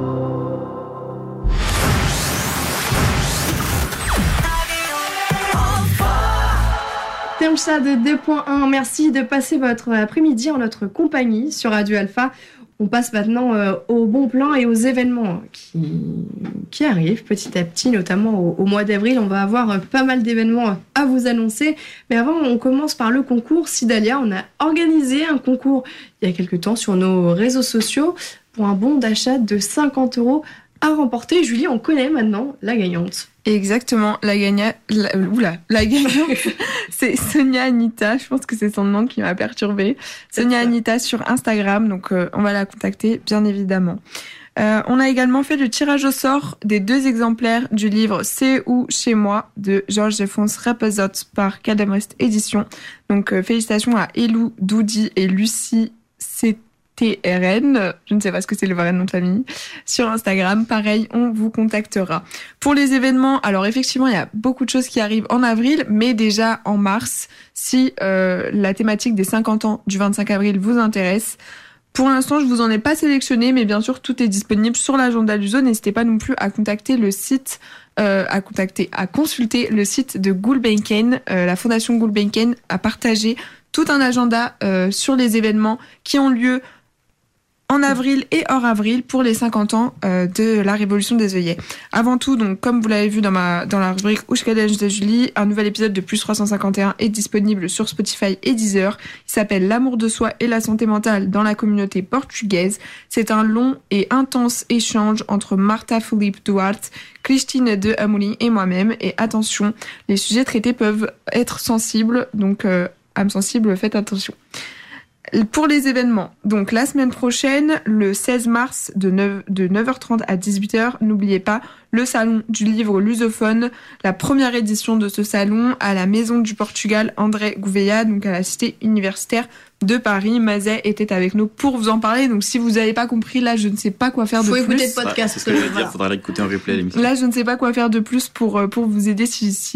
Terme ça de 2.1. Merci de passer votre après-midi en notre compagnie sur Radio Alpha. On passe maintenant aux bons plans et aux événements qui arrivent petit à petit, notamment au mois d'avril. On va avoir pas mal d'événements à vous annoncer. Mais avant, on commence par le concours Cidalia. On a organisé un concours il y a quelques temps sur nos réseaux sociaux pour un bon d'achat de 50 € à remporter. Julie, on connaît maintenant la gagnante. Exactement, la gagnante, c'est Sonia Anita, je pense que c'est son nom qui m'a perturbée. Sonia Anita sur Instagram, donc on va la contacter bien évidemment. On a également fait le tirage au sort des 2 exemplaires du livre C'est où chez moi de Georges-Alphonse Rapazotte par Cadamrest Éditions. Donc félicitations à Elou, Doudi et Lucie CTRN, je ne sais pas ce que c'est le vrai nom de famille, sur Instagram. Pareil, on vous contactera. Pour les événements, alors effectivement, il y a beaucoup de choses qui arrivent en avril, mais déjà en mars, si la thématique des 50 ans du 25 avril vous intéresse. Pour l'instant, je vous en ai pas sélectionné, mais bien sûr, tout est disponible sur l'agenda Luso. N'hésitez pas non plus à contacter le site, à consulter le site de Gulbenkian. La Fondation Gulbenkian a partagé tout un agenda sur les événements qui ont lieu en avril et hors avril pour les 50 ans de la Révolution des œillets. Avant tout, donc comme vous l'avez vu dans la rubrique Oushkadej de Julie, un nouvel épisode de Plus 351 est disponible sur Spotify et Deezer. Il s'appelle L'amour de soi et la santé mentale dans la communauté portugaise. C'est un long et intense échange entre Marta Felipe Duarte, Christine de Amouli et moi-même. Et attention, les sujets traités peuvent être sensibles, donc âme sensible, faites attention. Pour les événements, donc la semaine prochaine, le 16 mars de 9h30 à 18h, n'oubliez pas le salon du livre lusophone, la première édition de ce salon à la Maison du Portugal André Gouveia, donc à la cité universitaire de Paris. Mazet était avec nous pour vous en parler, donc si vous n'avez pas compris, là je ne sais pas quoi faire de plus. Faut écouter le podcast. C'est ce que je veux dire, faudra l'écouter en replay à l'émission. Là je ne sais pas quoi faire de plus pour vous aider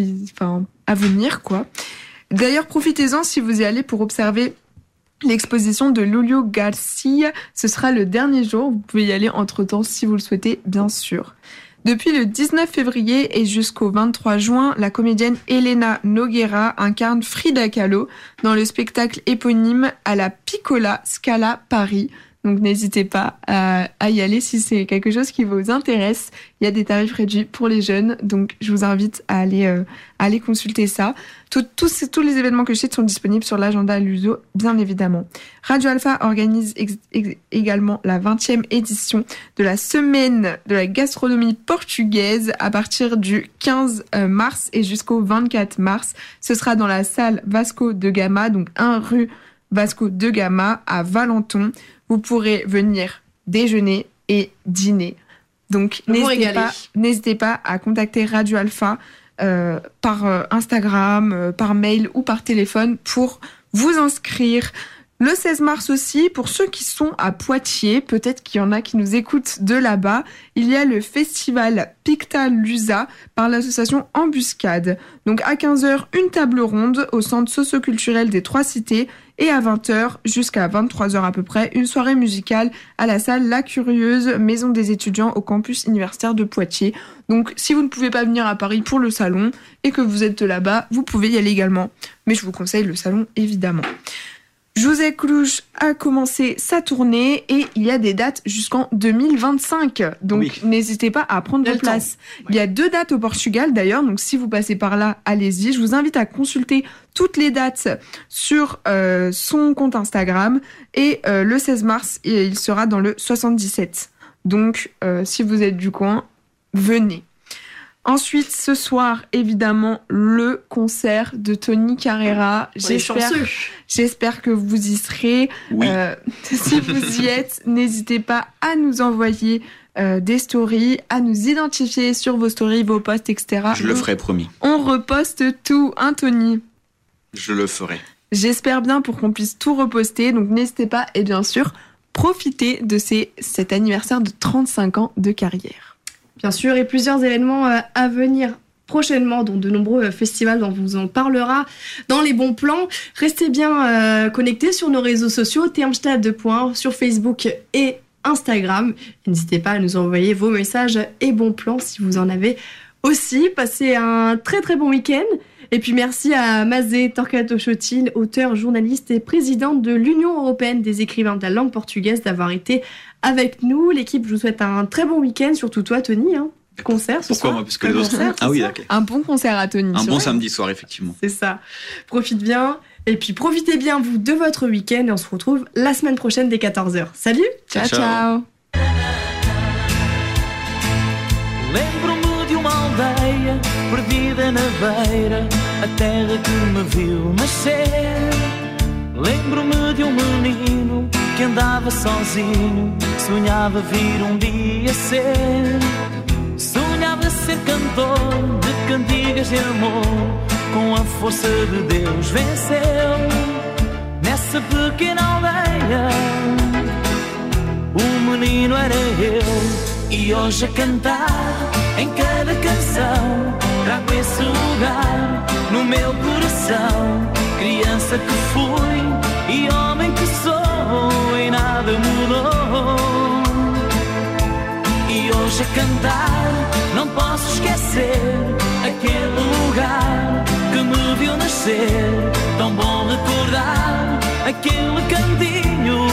à venir, quoi. D'ailleurs, profitez-en si vous y allez pour observer l'exposition de Lulio Garcia. Ce sera le dernier jour. Vous pouvez y aller entre-temps si vous le souhaitez, bien sûr. Depuis le 19 février et jusqu'au 23 juin, la comédienne Elena Nogueira incarne Frida Kahlo dans le spectacle éponyme à la Piccola Scala Paris. Donc n'hésitez pas à y aller si c'est quelque chose qui vous intéresse. Il y a des tarifs réduits pour les jeunes, donc je vous invite à aller consulter ça. Tous les événements que je cite sont disponibles sur l'agenda Luso, bien évidemment. Radio Alpha organise également la 20e édition de la semaine de la gastronomie portugaise à partir du 15 mars et jusqu'au 24 mars. Ce sera dans la salle Vasco de Gama, donc 1 rue Vasco de Gama à Valenton. Vous pourrez venir déjeuner et dîner. Donc n'hésitez pas à contacter Radio Alpha par Instagram, par mail ou par téléphone pour vous inscrire. Le 16 mars aussi, pour ceux qui sont à Poitiers, peut-être qu'il y en a qui nous écoutent de là-bas, il y a le festival Picta Lusa par l'association Embuscade. Donc à 15h, une table ronde au centre socio-culturel des Trois Cités et à 20h jusqu'à 23h à peu près, une soirée musicale à la salle La Curieuse, maison des étudiants au campus universitaire de Poitiers. Donc si vous ne pouvez pas venir à Paris pour le salon et que vous êtes de là-bas, vous pouvez y aller également. Mais je vous conseille le salon évidemment. José Cluj a commencé sa tournée et il y a des dates jusqu'en 2025. Donc n'hésitez pas à prendre vos places. Il y a 2 dates au Portugal d'ailleurs, donc si vous passez par là, allez-y. Je vous invite à consulter toutes les dates sur son compte Instagram. Et le 16 mars, il sera dans le 77. Donc si vous êtes du coin, venez. Ensuite, ce soir, évidemment, le concert de Tony Carreira. J'espère que vous y serez. Oui. Si vous y êtes, n'hésitez pas à nous envoyer des stories, à nous identifier sur vos stories, vos posts, etc. Je le ferai, promis. On reposte tout, hein, Tony ? Je le ferai. J'espère bien pour qu'on puisse tout reposter. Donc, n'hésitez pas et bien sûr, profitez de cet anniversaire de 35 ans de carrière. Bien sûr, et plusieurs événements à venir prochainement, dont de nombreux festivals dont on vous en parlera dans les bons plans. Restez bien connectés sur nos réseaux sociaux, Termstad sur Facebook et Instagram. N'hésitez pas à nous envoyer vos messages et bons plans si vous en avez aussi. Passez un très très bon week-end. Et puis merci à Mazet Torquato-Chotil, auteur, journaliste et présidente de l'Union européenne des écrivains de la langue portugaise, d'avoir été avec nous. L'équipe, je vous souhaite un très bon week-end, surtout toi, Tony. Concert ce Pourquoi soir. moi? Parce que les autres. Ah oui, d'accord. Un bon concert à Tony. Un bon samedi soir, effectivement. C'est ça. Profite bien. Et puis profitez bien, vous, de votre week-end. Et on se retrouve la semaine prochaine dès 14h. Salut. Ciao, ciao. Lembro-me de uma aldeia perdida na beira, a terra que me viu nascer. Lembro-me de um menino que andava sozinho, Sonhava vir um dia ser, sonhava ser cantor de cantigas de amor. Com a força de Deus venceu nessa pequena aldeia. O menino era eu, e hoje a cantar em cada canção trago esse lugar no meu coração. Criança que fui e homem que sou, e nada mudou. E hoje a cantar não posso esquecer aquele lugar que me viu nascer. Tão bom recordar aquele cantinho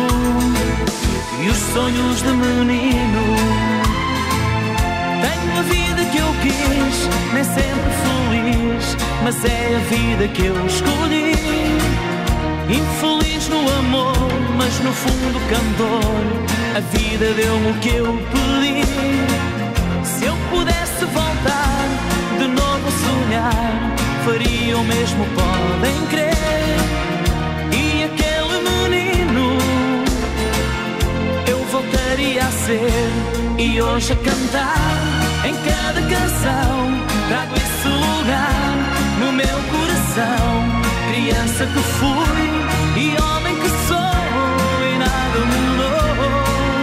e os sonhos de menino. Tenho a vida que eu quis, nem sempre feliz, mas é a vida que eu escolhi. Infeliz no amor, mas no fundo cantor. A vida deu-me o que eu pedi. Se eu pudesse voltar de novo a sonhar, faria o mesmo, podem crer. E aquele menino eu voltaria a ser. E hoje a cantar em cada canção trago esse lugar no meu coração. Criança que fui e homem que sou, e nada mudou.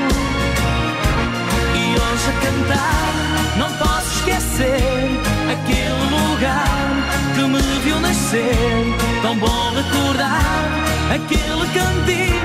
E hoje a cantar não posso esquecer aquele lugar que me viu nascer. Tão bom recordar aquele cantinho